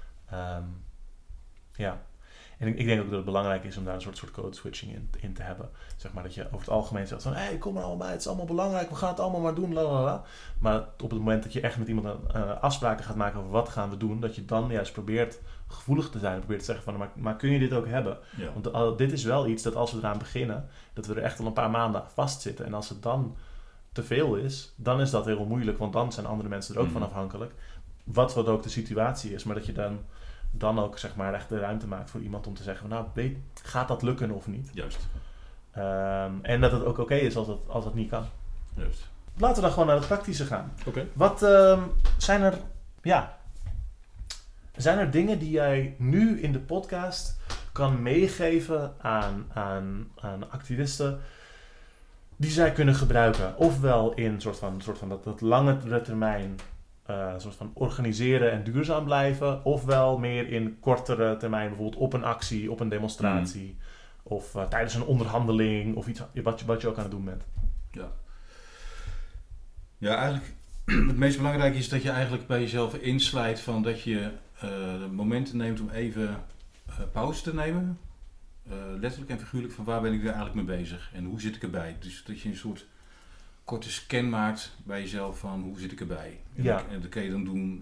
En ik denk ook dat het belangrijk is om daar een soort code switching in te hebben. Zeg maar dat je over het algemeen zegt van, hey, kom er allemaal bij, het is allemaal belangrijk, we gaan het allemaal maar doen, lalala. Maar op het moment dat je echt met iemand afspraken gaat maken over wat gaan we doen, dat je dan juist probeert gevoelig te zijn, probeert te zeggen van, maar kun je dit ook hebben? Ja. Want dit is wel iets dat als we eraan beginnen, dat we er echt al een paar maanden vastzitten. En als het dan te veel is, dan is dat heel moeilijk, want dan zijn andere mensen er ook van afhankelijk. Wat ook de situatie is, maar dat je dan ook zeg maar echt de ruimte maakt voor iemand om te zeggen van, nou, gaat dat lukken of niet? Juist. En dat het ook oké is als dat niet kan. Juist. Laten we dan gewoon naar het praktische gaan. Oké. Wat zijn er dingen die jij nu in de podcast kan meegeven aan activisten die zij kunnen gebruiken? Ofwel in een soort van dat langere termijn soort van organiseren en duurzaam blijven, ofwel meer in kortere termijn, bijvoorbeeld op een actie, op een demonstratie, of tijdens een onderhandeling, of iets wat je ook aan het doen bent. Ja, eigenlijk het meest belangrijke is dat je eigenlijk bij jezelf inslijt van dat je momenten neemt om even pauze te nemen. Letterlijk en figuurlijk van waar ben ik er eigenlijk mee bezig en hoe zit ik erbij. Dus dat je een soort korte scan maakt bij jezelf van hoe zit ik erbij. En dat kun je dan doen,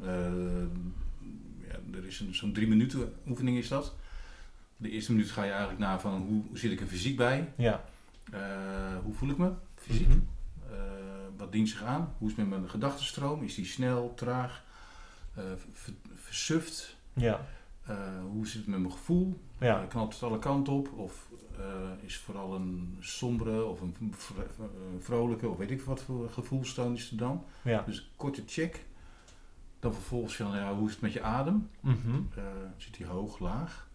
er is zo'n 3 minuten oefening is dat. De eerste minuut ga je eigenlijk naar van hoe zit ik er fysiek bij. Ja. Hoe voel ik me fysiek. Mm-hmm. Wat dient zich aan? Hoe is het met mijn gedachtenstroom? Is die snel, traag, versuft? Ja. Hoe zit het met mijn gevoel? Ja. Knalt het alle kanten op? Of is vooral een sombere of een vrolijke of weet ik wat voor gevoelstoon is er dan? Ja. Dus korte check. Dan vervolgens van hoe is het met je adem? Mm-hmm. Zit die hoog, laag?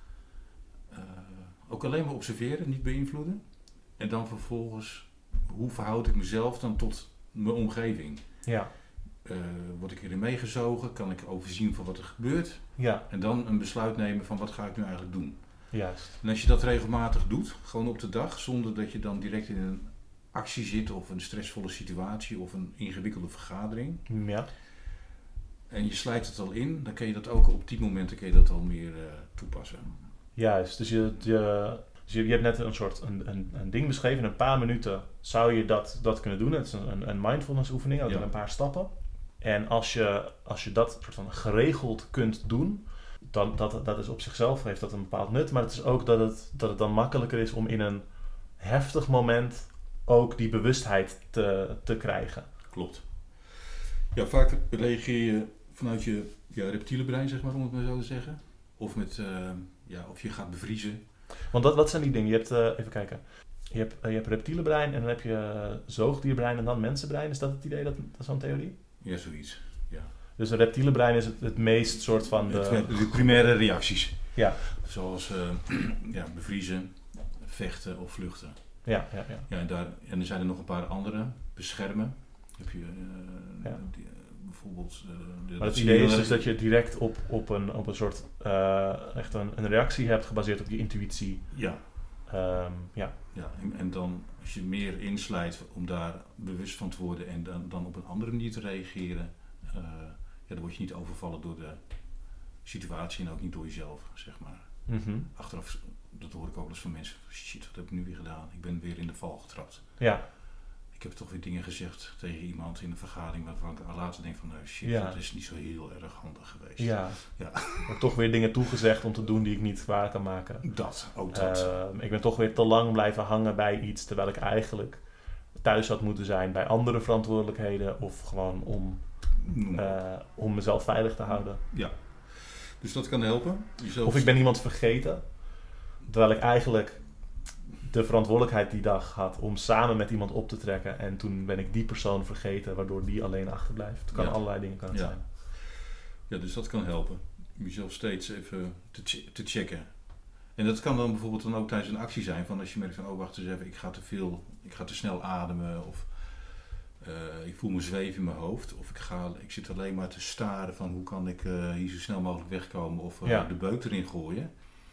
Ook alleen maar observeren, niet beïnvloeden. En dan vervolgens, hoe verhoud ik mezelf dan tot mijn omgeving? Ja. Word ik erin meegezogen? Kan ik overzien van wat er gebeurt? Ja. En dan een besluit nemen van wat ga ik nu eigenlijk doen? Juist. En als je dat regelmatig doet, gewoon op de dag, zonder dat je dan direct in een actie zit of een stressvolle situatie of een ingewikkelde vergadering. Ja. En je slijt het al in, dan kun je dat ook op die momenten al meer toepassen. Juist, dus je hebt net een ding beschreven. In een paar minuten zou je dat kunnen doen. Het is een mindfulness oefening, met een paar stappen. En als je dat soort van geregeld kunt doen, dan dat is op zichzelf heeft dat een bepaald nut. Maar het is ook dat het dan makkelijker is om in een heftig moment ook die bewustheid te krijgen. Klopt. Ja, vaak reageer je vanuit je reptiele brein, zeg maar, om het maar zo te zeggen. Of met, of je gaat bevriezen. Want wat zijn die dingen? Je hebt, even kijken. Je hebt reptiele brein en dan heb je zoogdierbrein en dan mensenbrein. Is dat het idee? Dat is zo'n theorie? Ja, zoiets. Ja. Dus het reptiele brein is het meest soort van de primaire reacties. Ja. Zoals bevriezen, vechten of vluchten. Ja, en er zijn er nog een paar andere. Beschermen. Heb je bijvoorbeeld... maar het idee is dus dat je direct op een soort echt een reactie hebt gebaseerd op je intuïtie. Ja. En dan als je meer inslijt om daar bewust van te worden en dan op een andere manier te reageren, dan word je niet overvallen door de situatie en ook niet door jezelf, zeg maar. Mm-hmm. Achteraf, dat hoor ik ook wel eens van mensen. Shit, wat heb ik nu weer gedaan? Ik ben weer in de val getrapt. Ja. Ik heb toch weer dingen gezegd tegen iemand in een vergadering waarvan ik later denk van dat is niet zo heel erg handig geweest. Ja. Ik heb toch weer dingen toegezegd om te doen die ik niet waar kan maken. Dat. Ik ben toch weer te lang blijven hangen bij iets terwijl ik eigenlijk thuis had moeten zijn bij andere verantwoordelijkheden of gewoon om mezelf veilig te houden. Ja. Dus dat kan helpen. Of ik ben iemand vergeten terwijl ik eigenlijk de verantwoordelijkheid die dag had om samen met iemand op te trekken. En toen ben ik die persoon vergeten, waardoor die alleen achterblijft. Het kan allerlei dingen zijn. Ja, dus dat kan helpen. Jezelf steeds even te checken. En dat kan dan bijvoorbeeld dan ook tijdens een actie zijn. Van als je merkt van, oh wacht eens even, ik ga te snel ademen. Of ik voel me zweven in mijn hoofd. Of ik zit alleen maar te staren van hoe kan ik hier zo snel mogelijk wegkomen. Of de beuk erin gooien.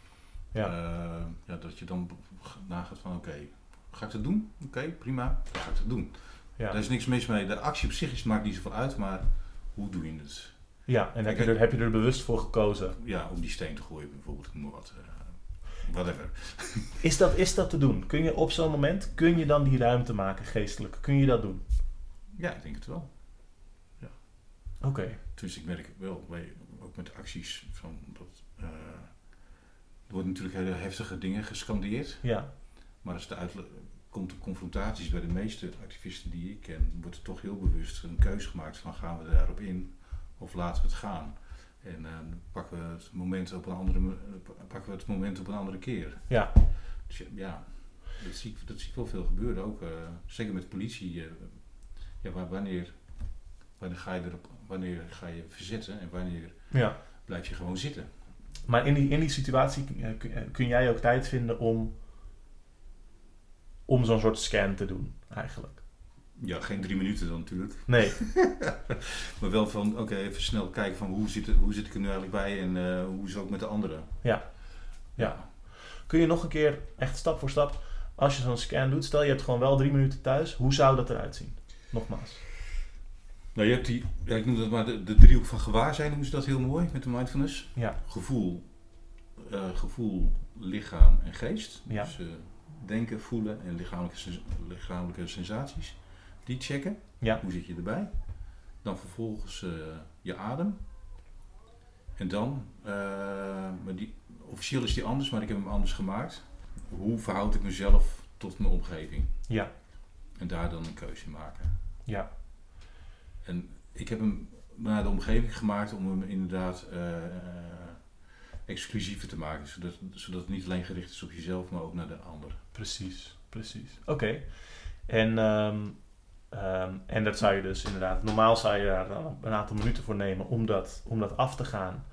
Dat je dan nagaat van oké, ga ik dat doen? Oké, prima, dan ga ik dat doen. Ja. Daar is niks mis mee. De actie op zich maakt niet zoveel uit, maar hoe doe je het? Ja, en heb je er bewust voor gekozen? Ja, om die steen te gooien bijvoorbeeld, noem maar wat. Whatever. Is dat te doen? Kun je op zo'n moment, dan die ruimte maken geestelijk? Kun je dat doen? Ja, ik denk het wel. Ja. Oké. Dus ik merk wel, ook met acties van dat... Er worden natuurlijk hele heftige dingen gescandeerd. Ja. Maar als komt de confrontaties bij de meeste activisten die ik ken, wordt er toch heel bewust een keuze gemaakt van gaan we daarop in of laten we het gaan. En pakken we het moment op een andere keer. Ja. Dus dat zie ik wel veel gebeuren. Ook zeker met politie. Wanneer ga je verzetten en wanneer blijf je gewoon zitten. Maar in die situatie kun jij ook tijd vinden om zo'n soort scan te doen, eigenlijk? Ja, geen 3 minuten dan natuurlijk. Nee. Maar wel van, oké, even snel kijken van hoe zit ik er nu eigenlijk bij en hoe is het ook met de anderen. Ja. Kun je nog een keer, echt stap voor stap, als je zo'n scan doet, stel je hebt gewoon wel 3 minuten thuis, hoe zou dat eruit zien? Nogmaals. Nou, je hebt ik noem dat maar de driehoek van gewaarzijn, noemen ze dat heel mooi met de mindfulness. Ja. Gevoel, lichaam en geest. Ja. Dus denken, voelen en lichamelijke sensaties. Die checken. Ja. Hoe zit je erbij? Dan vervolgens je adem. En dan, officieel is die anders, maar ik heb hem anders gemaakt. Hoe verhoud ik mezelf tot mijn omgeving? Ja. En daar dan een keuze in maken. Ja. En ik heb hem naar de omgeving gemaakt om hem inderdaad exclusiever te maken. Zodat het niet alleen gericht is op jezelf, maar ook naar de ander. Precies. Oké. En dat zou je dus inderdaad... Normaal zou je daar dan een aantal minuten voor nemen om dat af te gaan.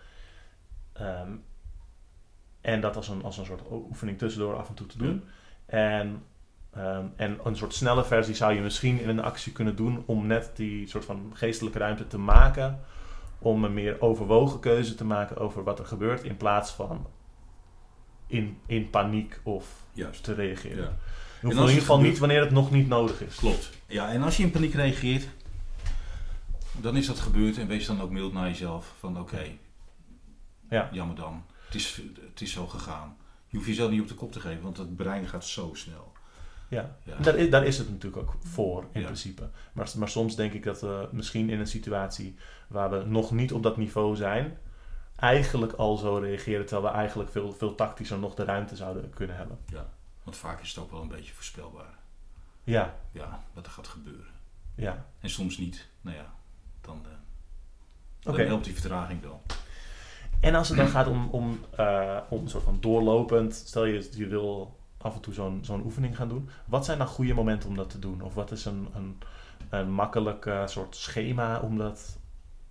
En dat als een soort oefening tussendoor af en toe te doen. Ja. En een soort snelle versie zou je misschien in een actie kunnen doen om net die soort van geestelijke ruimte te maken. Om een meer overwogen keuze te maken over wat er gebeurt in plaats van in paniek of te reageren. Ja. In ieder geval niet wanneer het nog niet nodig is. Klopt. Ja, en als je in paniek reageert, dan is dat gebeurd en wees dan ook mild naar jezelf van oké, jammer dan. Het is zo gegaan. Je hoeft jezelf niet op de kop te geven, want het brein gaat zo snel. Ja. Daar is het natuurlijk ook voor in principe. Maar soms denk ik dat we misschien in een situatie waar we nog niet op dat niveau zijn, eigenlijk al zo reageren, terwijl we eigenlijk veel, veel tactischer nog de ruimte zouden kunnen hebben. Ja, want vaak is het ook wel een beetje voorspelbaar. Ja. Ja, wat er gaat gebeuren. Ja. En soms niet. Nou ja, dan helpt die vertraging wel. En als het dan gaat om een soort van doorlopend, stel je wil af en toe zo'n oefening gaan doen. Wat zijn dan goede momenten om dat te doen? Of wat is een makkelijk soort schema om dat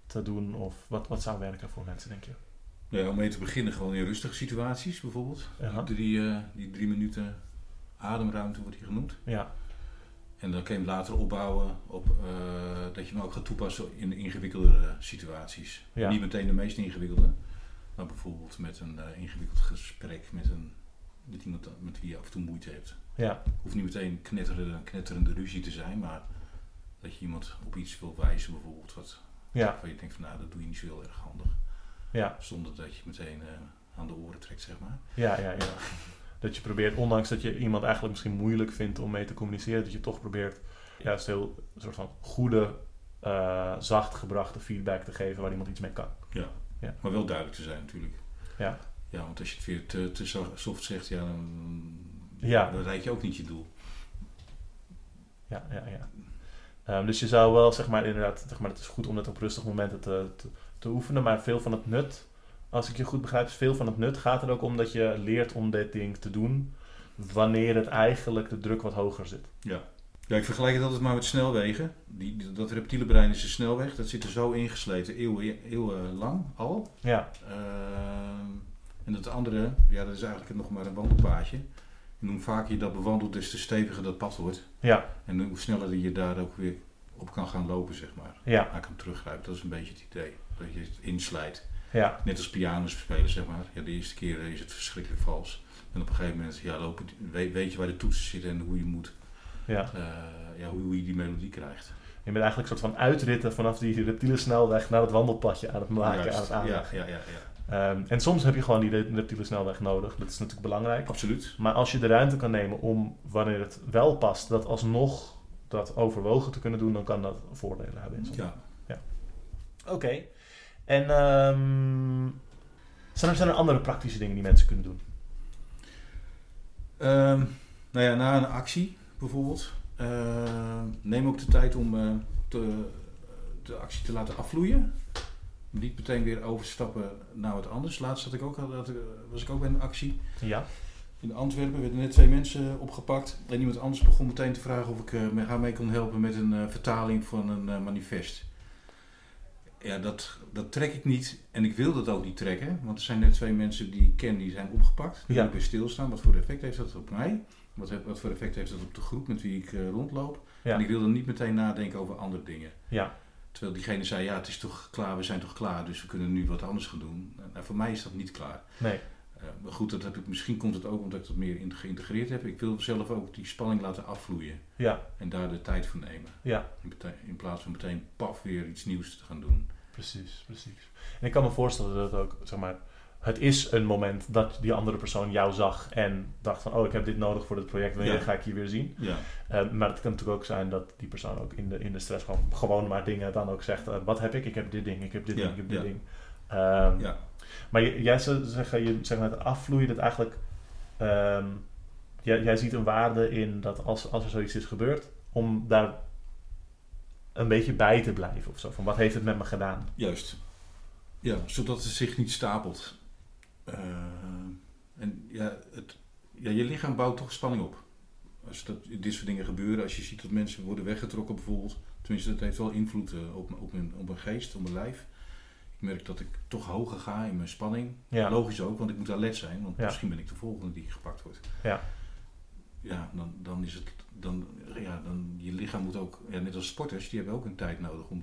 te doen? Of wat zou werken voor mensen, denk je? Ja, om mee te beginnen gewoon in rustige situaties bijvoorbeeld. Ja. Die 3 minuten ademruimte wordt hier genoemd. Ja. En dan kun je hem later opbouwen op dat je hem ook gaat toepassen in ingewikkeldere situaties. Ja. Niet meteen de meest ingewikkelde, maar bijvoorbeeld met een ingewikkeld gesprek met iemand met wie je af en toe moeite hebt. Ja. Hoeft niet meteen knetterende ruzie te zijn, maar dat je iemand op iets wil wijzen bijvoorbeeld waarvan je denkt van dat doe je niet zo heel erg handig. Ja. Zonder dat je meteen aan de oren trekt, zeg maar. Ja. Dat je probeert, ondanks dat je iemand eigenlijk misschien moeilijk vindt om mee te communiceren, dat je toch probeert juist heel een soort van goede, zacht gebrachte feedback te geven waar iemand iets mee kan. Ja. Maar wel duidelijk te zijn natuurlijk. Ja. Ja, want als je het weer te soft zegt, dan bereik je ook niet je doel. Ja. Dus je zou wel, inderdaad, het is goed om dat op rustige momenten te oefenen, maar veel van het nut, als ik je goed begrijp, veel van het nut gaat er ook om dat je leert om dit ding te doen wanneer het eigenlijk de druk wat hoger zit. Ja, ik vergelijk het altijd maar met snelwegen. Dat reptiele brein is een snelweg, dat zit er zo ingesleten, eeuwen lang al. Ja. En dat andere, dat is eigenlijk nog maar een wandelpaadje. En hoe vaker je dat bewandelt, des te steviger dat pad wordt. Ja. En hoe sneller je daar ook weer op kan gaan lopen, zeg maar. Ja. Hij kan teruggrijpen, dat is een beetje het idee. Dat je het inslijt. Ja. Net als pianos spelen, zeg maar. Ja, de eerste keer is het verschrikkelijk vals. En op een gegeven moment weet je waar de toetsen zitten en hoe je moet. Ja. Hoe je die melodie krijgt. Je bent eigenlijk een soort van uitritten vanaf die reptiele snelweg naar het wandelpadje aan het maken, Juist. aan het aanleggen. Ja. En soms heb je gewoon die reptiele snelweg nodig. Dat is natuurlijk belangrijk. Absoluut. Maar als je de ruimte kan nemen om, wanneer het wel past, dat alsnog dat overwogen te kunnen doen, dan kan dat voordelen hebben. Ja. Oké. En zijn er andere praktische dingen die mensen kunnen doen? Na een actie bijvoorbeeld, neem ook de tijd om de actie te laten afvloeien. Niet meteen weer overstappen naar wat anders. Laatst was ik ook bij een actie. Ja. In Antwerpen werden net 2 mensen opgepakt. En iemand anders begon meteen te vragen of ik haar mee kon helpen met een vertaling van een manifest. Ja, dat trek ik niet. En ik wil dat ook niet trekken. Want er zijn net 2 mensen die ik ken, die zijn opgepakt. Die weer stilstaan. Wat voor effect heeft dat op mij? Wat voor effect heeft dat op de groep met wie ik rondloop? Ja. En ik wilde niet meteen nadenken over andere dingen. Ja. Terwijl diegene zei, het is toch klaar, we zijn toch klaar, dus we kunnen nu wat anders gaan doen. Nou, voor mij is dat niet klaar. Nee. Maar goed, misschien komt het ook omdat ik dat meer geïntegreerd heb. Ik wil zelf ook die spanning laten afvloeien. Ja. En daar de tijd voor nemen. Ja. In plaats van meteen weer iets nieuws te gaan doen. Precies. En ik kan me voorstellen dat het ook, het is een moment dat die andere persoon jou zag en dacht van, ik heb dit nodig voor dit project, wanneer ga ik je weer zien? Ja. Maar het kan natuurlijk ook zijn dat die persoon ook in de stress gewoon maar dingen dan ook zegt, wat heb ik? Ik heb dit ding, ik heb dit ding, ik heb dit ding. Maar jij zegt net afvloeien dat eigenlijk, jij ziet een waarde in dat als er zoiets is gebeurd, om daar een beetje bij te blijven of zo. Van wat heeft het met me gedaan? Juist. Ja, zodat het zich niet stapelt. Je lichaam bouwt toch spanning op. Als dit soort dingen gebeuren, als je ziet dat mensen worden weggetrokken bijvoorbeeld. Tenminste, dat heeft wel invloed op mijn geest, op mijn lijf. Ik merk dat ik toch hoger ga in mijn spanning. Ja. Logisch ook, want ik moet alert zijn. Want misschien ben ik de volgende die gepakt wordt. Ja. Ja, dan is het... Dan je lichaam moet ook... Ja, net als sporters, die hebben ook een tijd nodig om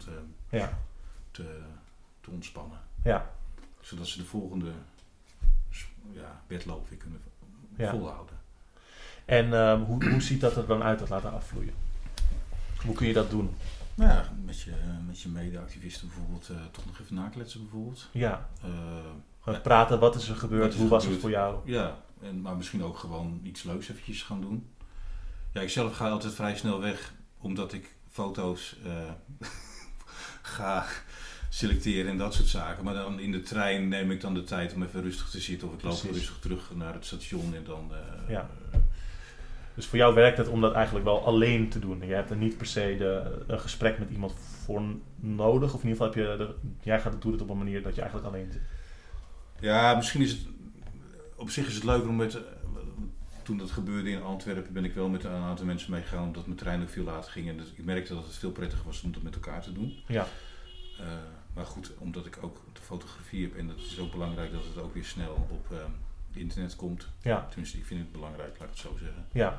te ontspannen. Ja. Zodat ze de volgende wedloop weer kunnen volhouden. En hoe ziet dat er dan uit, dat laten afvloeien? Hoe kun je dat doen? Nou, met je mede-activisten bijvoorbeeld toch nog even nakletsen bijvoorbeeld. Ja. Praten, wat is er gebeurd? Hoe was het voor jou? Ja, maar misschien ook gewoon iets leuks eventjes gaan doen. Ja, ik zelf ga altijd vrij snel weg, omdat ik foto's ga selecteren en dat soort zaken. Maar dan in de trein neem ik dan de tijd om even rustig te zitten. Of ik loop rustig terug naar het station en dan... Dus voor jou werkt het om dat eigenlijk wel alleen te doen. Je hebt er niet per se een gesprek met iemand voor nodig. Of in ieder geval doet het op een manier dat je eigenlijk alleen zit. Ja, misschien is het... Op zich is het leuker om toen dat gebeurde in Antwerpen ben ik wel met een aantal mensen meegegaan. Omdat mijn trein ook veel later ging. En dus ik merkte dat het veel prettiger was om dat met elkaar te doen. Ja. Maar goed, omdat ik ook de fotografie heb en dat is ook belangrijk dat het ook weer snel op internet komt. Ja. Tenminste, ik vind het belangrijk, laat ik het zo zeggen. Ja.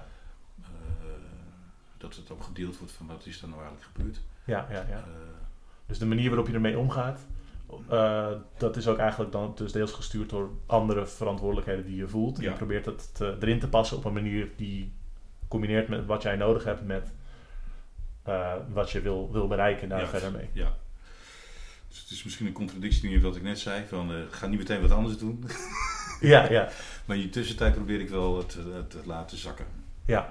Dat het ook gedeeld wordt van wat is er nou eigenlijk gebeurd. Ja. Dus de manier waarop je ermee omgaat, dat is ook eigenlijk dan dus deels gestuurd door andere verantwoordelijkheden die je voelt. Ja. Je probeert het erin te passen op een manier die combineert met wat jij nodig hebt met wat je wil bereiken daar verder mee. Ja. Dus het is misschien een contradictie in wat ik net zei, van ga niet meteen wat anders doen. Ja. Maar in die tussentijd probeer ik wel het laten zakken. Ja.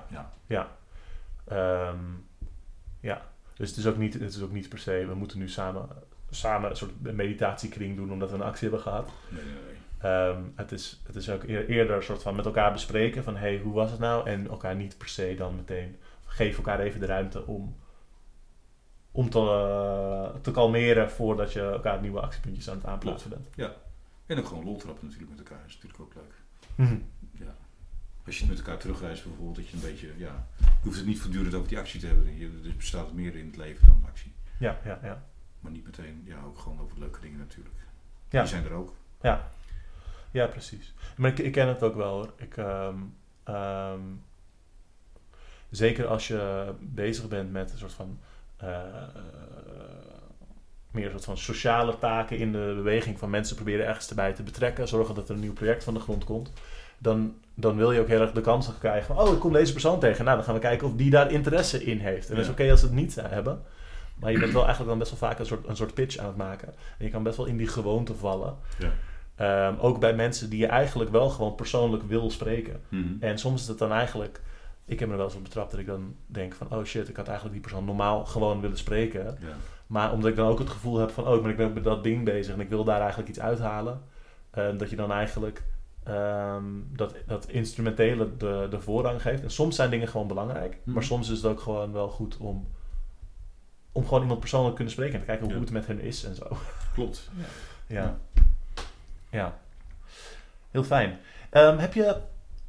Dus het is ook niet per se, we moeten nu samen een soort meditatiekring doen omdat we een actie hebben gehad. Nee. Het is ook eerder een soort van met elkaar bespreken van hey, hoe was het nou? En elkaar niet per se dan meteen, geef elkaar even de ruimte om te kalmeren voordat je elkaar nieuwe actiepuntjes aan het aanplaatsen bent. Ja, en ook gewoon lol trappen natuurlijk met elkaar, dat is natuurlijk ook leuk. Mm-hmm. Ja. Als je met elkaar terugreist bijvoorbeeld, dat je een beetje, je hoeft het niet voortdurend over die actie te hebben. Er bestaat meer in het leven dan actie. Ja. Maar niet meteen, ook gewoon over leuke dingen natuurlijk. Ja. Die zijn er ook. Ja, precies. Maar ik ken het ook wel hoor. Zeker als je bezig bent met een soort van meer een soort van sociale taken in de beweging van mensen proberen ergens erbij te betrekken, zorgen dat er een nieuw project van de grond komt, dan wil je ook heel erg de kans krijgen van, ik kom deze persoon tegen, nou dan gaan we kijken of die daar interesse in heeft. En dat is oké als ze het niet hebben, maar je bent wel eigenlijk dan best wel vaak een soort pitch aan het maken. En je kan best wel in die gewoonte vallen. Ja. Ook bij mensen die je eigenlijk wel gewoon persoonlijk wil spreken. Mm-hmm. En soms is het dan eigenlijk, ik heb me er wel eens op betrapt dat ik dan denk van, oh shit, ik had eigenlijk die persoon normaal gewoon willen spreken. Ja. Maar omdat ik dan ook het gevoel heb van, ik ben met dat ding bezig en ik wil daar eigenlijk iets uithalen. Dat je dan eigenlijk dat instrumentele de voorrang geeft. En soms zijn dingen gewoon belangrijk. Maar soms is het ook gewoon wel goed om gewoon iemand persoonlijk te kunnen spreken. En te kijken hoe het met hen is en zo. Klopt. Ja. Heel fijn. Heb je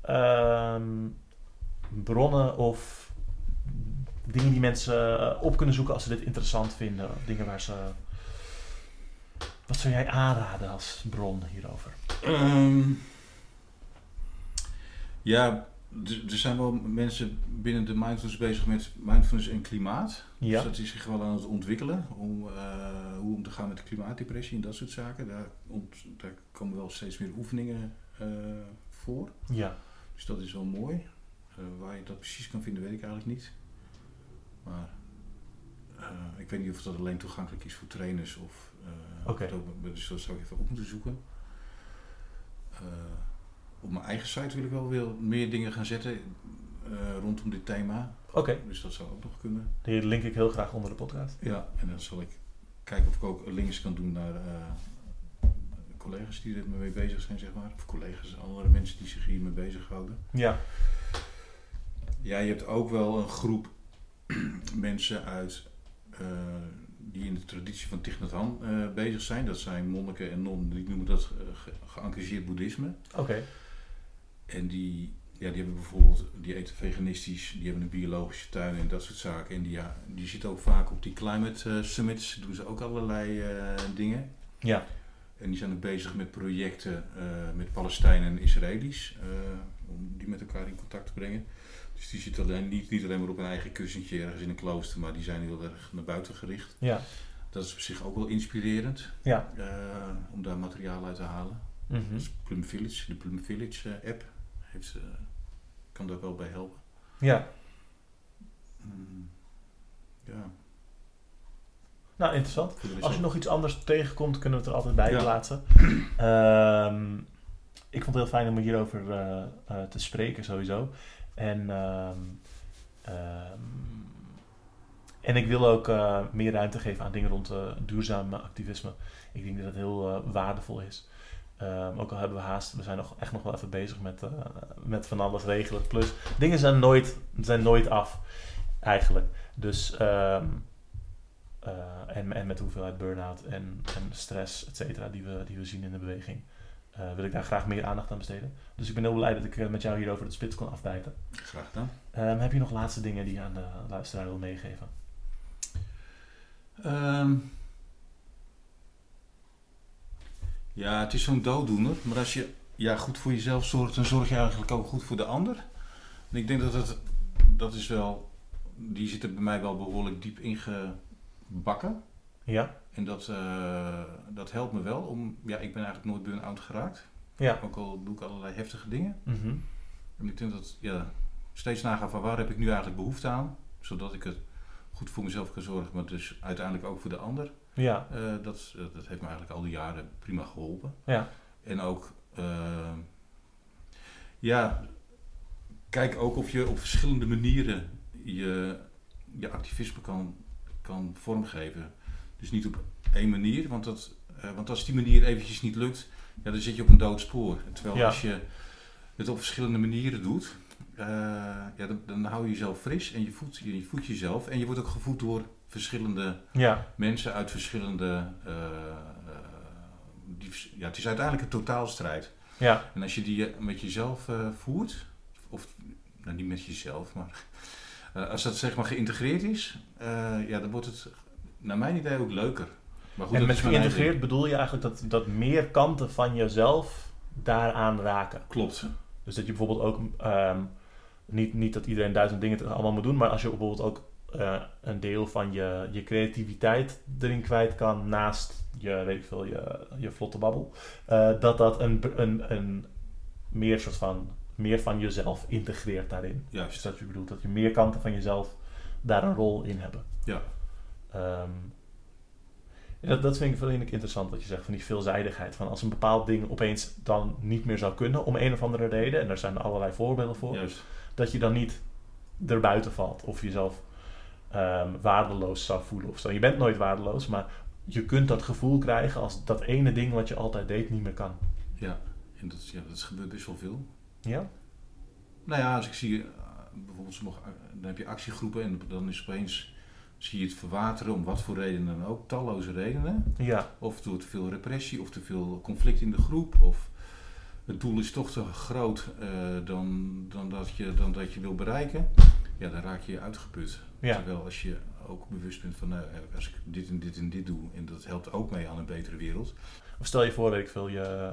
bronnen of dingen die mensen op kunnen zoeken als ze dit interessant vinden? Dingen waar ze... Wat zou jij aanraden als bron hierover? Er zijn wel mensen binnen de mindfulness bezig met mindfulness en klimaat. Ja. Dus dat is zich wel aan het ontwikkelen. Hoe om te gaan met de klimaatdepressie en dat soort zaken. Daar komen wel steeds meer oefeningen voor. Ja. Dus dat is wel mooi. Waar je dat precies kan vinden, weet ik eigenlijk niet. Maar ik weet niet of dat alleen toegankelijk is voor trainers of... Dus dat zou ik even op moeten zoeken. Op mijn eigen site wil ik wel meer dingen gaan zetten rondom dit thema. Oké. Dus dat zou ook nog kunnen. Die link ik heel graag onder de podcast. Ja, en dan zal ik kijken of ik ook links kan doen naar collega's die er mee bezig zijn, zeg maar. Of collega's, andere mensen die zich hiermee bezighouden. Ja. Ja, je hebt ook wel een groep mensen uit... die in de traditie van Thich Nhat Hanh bezig zijn. Dat zijn monniken en nonnen, die noemen dat geëngageerd boeddhisme. Oké. En die hebben bijvoorbeeld, die eten veganistisch, die hebben een biologische tuin en dat soort zaken. En die zitten ook vaak op die climate summits, doen ze ook allerlei dingen. Ja. En die zijn ook bezig met projecten met Palestijnen en Israëli's, om die met elkaar in contact te brengen. Dus die zitten niet alleen maar op een eigen kussentje ergens in een klooster, maar die zijn heel erg naar buiten gericht. Ja. Dat is op zich ook wel inspirerend, om daar materiaal uit te halen. Mm-hmm. Dat is Plum Village, de Plum Village app kan daar wel bij helpen. Ja. Ja. Nou, interessant. Als je nog iets anders tegenkomt, kunnen we het er altijd bij plaatsen. Ik vond het heel fijn om hierover te spreken sowieso. En ik wil ook meer ruimte geven aan dingen rond duurzaam activisme. Ik denk dat het heel waardevol is. Ook al hebben we haast, we zijn echt nog wel even bezig met van alles regelen. Plus, dingen zijn nooit af, eigenlijk. Dus, en met de hoeveelheid burn-out en stress, et cetera, die we zien in de beweging, wil ik daar graag meer aandacht aan besteden. Dus ik ben heel blij dat ik met jou hierover de spits kon afbijten. Graag gedaan. Heb je nog laatste dingen die je aan de luisteraar wil meegeven? Ja, het is zo'n dooddoener. Maar als je goed voor jezelf zorgt, dan zorg je eigenlijk ook goed voor de ander. En ik denk dat is wel... Die zit er bij mij wel behoorlijk diep ingebakken. Ja. En dat helpt me wel om... Ja, ik ben eigenlijk nooit burn-out geraakt. Ja. Ook al doe ik allerlei heftige dingen. Mm-hmm. En ik denk dat steeds nagaan van waar heb ik nu eigenlijk behoefte aan. Zodat ik het goed voor mezelf kan zorgen, maar dus uiteindelijk ook voor de ander. Ja. Dat heeft me eigenlijk al die jaren prima geholpen. Ja. En ook... kijk ook of je op verschillende manieren je activisme kan vormgeven. Dus niet op één manier, want als die manier eventjes niet lukt, dan zit je op een dood spoor. Terwijl als je het op verschillende manieren doet, dan hou je jezelf fris en je voedt jezelf. En je wordt ook gevoed door verschillende mensen uit verschillende... het is uiteindelijk een totaalstrijd. Ja. En als je die met jezelf voert, of niet met jezelf, maar als dat zeg maar geïntegreerd is, dan wordt het naar mijn idee ook leuker. Maar goed, en met geïntegreerd bedoel je eigenlijk dat meer kanten van jezelf daaraan raken? Klopt. Dus dat je bijvoorbeeld ook, niet dat iedereen 1000 dingen allemaal moet doen, maar als je bijvoorbeeld ook een deel van je creativiteit erin kwijt kan naast je vlotte babbel, dat een meer soort van meer van jezelf integreert daarin. Juist. Dus dat je bedoelt dat je meer kanten van jezelf daar een rol in hebben. Ja. Dat vind ik interessant wat je zegt van die veelzijdigheid. Van als een bepaald ding opeens dan niet meer zou kunnen om een of andere reden, en daar zijn er allerlei voorbeelden voor, Juist. dat je dan niet erbuiten valt of jezelf waardeloos zou voelen of zo. Je bent nooit waardeloos, maar je kunt dat gevoel krijgen als dat ene ding wat je altijd deed niet meer kan. Ja, en dat gebeurt best wel veel. Ja? Nou ja, als ik zie, bijvoorbeeld dan heb je actiegroepen en dan is opeens, zie je het verwateren om wat voor redenen dan ook, talloze redenen. Ja. Of door te veel repressie, of te veel conflict in de groep, of het doel is toch te groot dan dat je wil bereiken. Ja, dan raak je uitgeput. Ja. Terwijl als je ook bewust bent van, als ik dit en dit en dit doe, en dat helpt ook mee aan een betere wereld. Of stel je voor, weet ik veel, je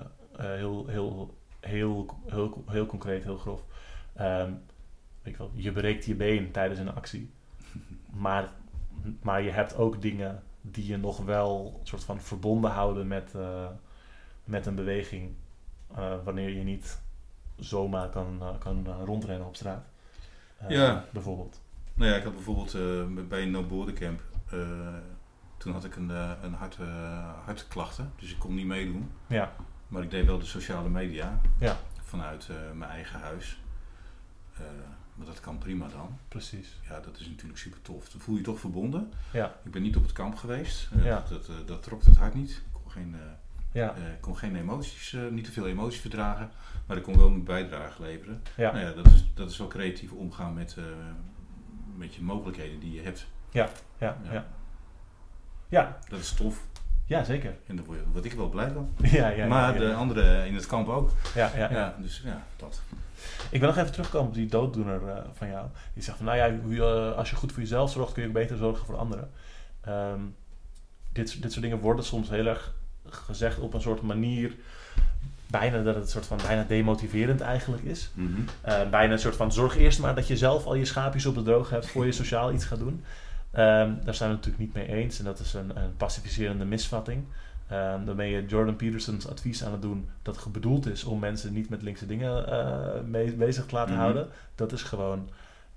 heel concreet, heel grof. Weet ik wel, je breekt je been tijdens een actie. Maar je hebt ook dingen die je nog wel een soort van verbonden houden met een beweging. Wanneer je niet zomaar kan rondrennen op straat. Bijvoorbeeld. Nou ja, ik had bijvoorbeeld bij een no-border-camp, toen had ik een hartklachten, dus ik kon niet meedoen. Ja. Maar ik deed wel de sociale media vanuit mijn eigen huis. Maar dat kan prima dan. Precies. Ja, dat is natuurlijk super tof. Dan voel je je toch verbonden. Ja. Ik ben niet op het kamp geweest. Dat trok het hart niet. Ik kon geen emoties, niet te veel emoties verdragen. Maar ik kon wel mijn bijdrage leveren. Ja. Nou ja, dat is wel creatief omgaan met je mogelijkheden die je hebt. Ja. Dat is tof. Ja, zeker. En daar word ik wel blij van. Maar de anderen in het kamp ook. Dus dat. Ik wil nog even terugkomen op die dooddoener van jou. Die zegt van, als je goed voor jezelf zorgt, kun je ook beter zorgen voor anderen. Dit soort dingen worden soms heel erg gezegd op een soort manier, bijna dat het soort van bijna demotiverend eigenlijk is. Mm-hmm. Bijna een soort van, zorg eerst maar dat je zelf al je schaapjes op de droog hebt voor je sociaal iets gaat doen. Daar zijn we het natuurlijk niet mee eens en dat is een pacificerende misvatting. Dan ben je Jordan Peterson's advies aan het doen dat bedoeld is om mensen niet met linkse dingen bezig te laten houden. Dat is gewoon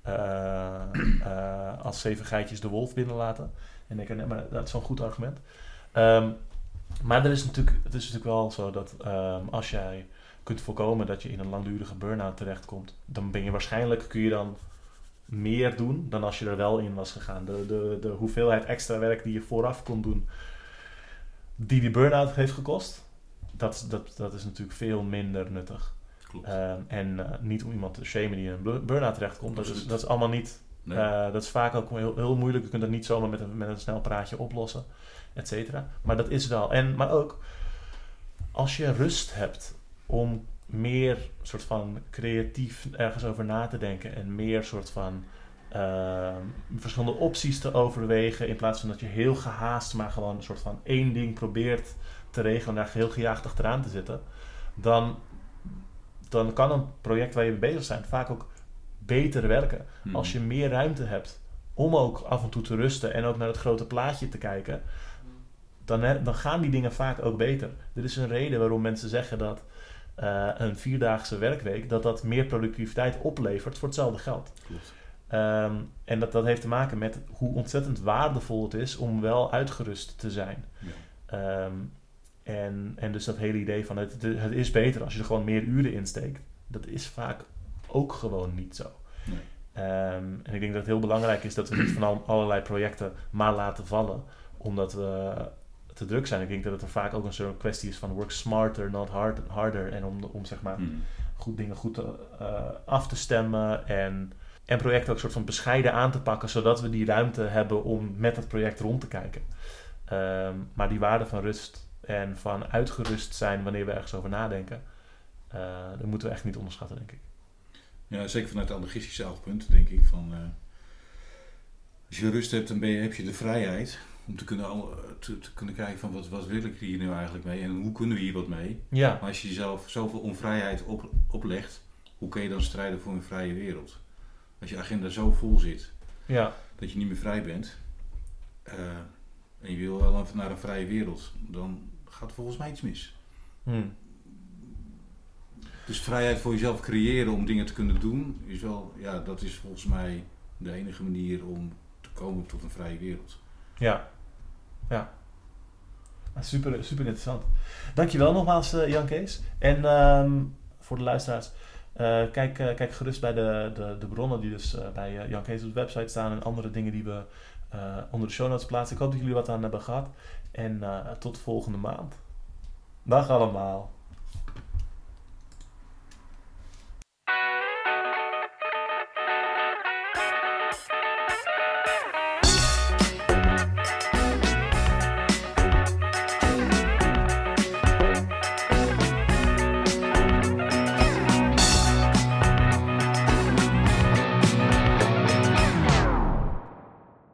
als 7 geitjes de wolf binnenlaten. En ik denk, maar dat is wel een goed argument. Maar het is natuurlijk wel zo dat als jij kunt voorkomen dat je in een langdurige burn-out terechtkomt, dan kun je dan meer doen dan als je er wel in was gegaan. De hoeveelheid extra werk die je vooraf kon doen, die burn-out heeft gekost, dat is natuurlijk veel minder nuttig. Klopt. En niet om iemand te shamen die in een burn-out terechtkomt. Dat is allemaal niet. Nee. Dat is vaak ook heel moeilijk. Je kunt dat niet zomaar met een snel praatje oplossen, et cetera. Maar dat is wel. Maar ook als je rust hebt om meer soort van creatief ergens over na te denken en meer soort van verschillende opties te overwegen in plaats van dat je heel gehaast maar gewoon een soort van één ding probeert te regelen en daar heel gejaagd achteraan te zitten, dan kan een project waar je mee bezig bent vaak ook beter werken. Als je meer ruimte hebt om ook af en toe te rusten en ook naar het grote plaatje te kijken, dan gaan die dingen vaak ook beter. Er is een reden waarom mensen zeggen dat een 4-daagse werkweek dat meer productiviteit oplevert voor hetzelfde geld. Klopt. En dat heeft te maken met hoe ontzettend waardevol het is om wel uitgerust te zijn. Ja. En dus dat hele idee van het is beter als je er gewoon meer uren in steekt. Dat is vaak ook gewoon niet zo. Nee. En ik denk dat het heel belangrijk is dat we niet van allerlei projecten maar laten vallen, omdat we te druk zijn. Ik denk dat het er vaak ook een soort kwestie is van work smarter, not harder. En om zeg maar dingen goed af te stemmen en projecten ook een soort van bescheiden aan te pakken, zodat we die ruimte hebben om met het project rond te kijken. Maar die waarde van rust en van uitgerust zijn wanneer we ergens over nadenken, dat moeten we echt niet onderschatten, denk ik. Ja, zeker vanuit het anarchistische oogpunt, denk ik. Van, als je rust hebt, dan heb je de vrijheid om te kunnen kijken van wat wil ik hier nu eigenlijk mee en hoe kunnen we hier wat mee. Ja. Maar als je jezelf zoveel onvrijheid oplegt, hoe kun je dan strijden voor een vrije wereld? Als je agenda zo vol zit, dat je niet meer vrij bent en je wil wel naar een vrije wereld, dan gaat volgens mij iets mis. Dus vrijheid voor jezelf creëren om dingen te kunnen doen, is wel, dat is volgens mij de enige manier om te komen tot een vrije wereld. Ja. Super, super interessant. Dankjewel nogmaals, Jan Kees. En voor de luisteraars, kijk gerust bij de bronnen die dus bij Jan Kees op de website staan en andere dingen die we onder de show notes plaatsen. Ik hoop dat jullie wat aan hebben gehad. En tot volgende maand. Dag allemaal.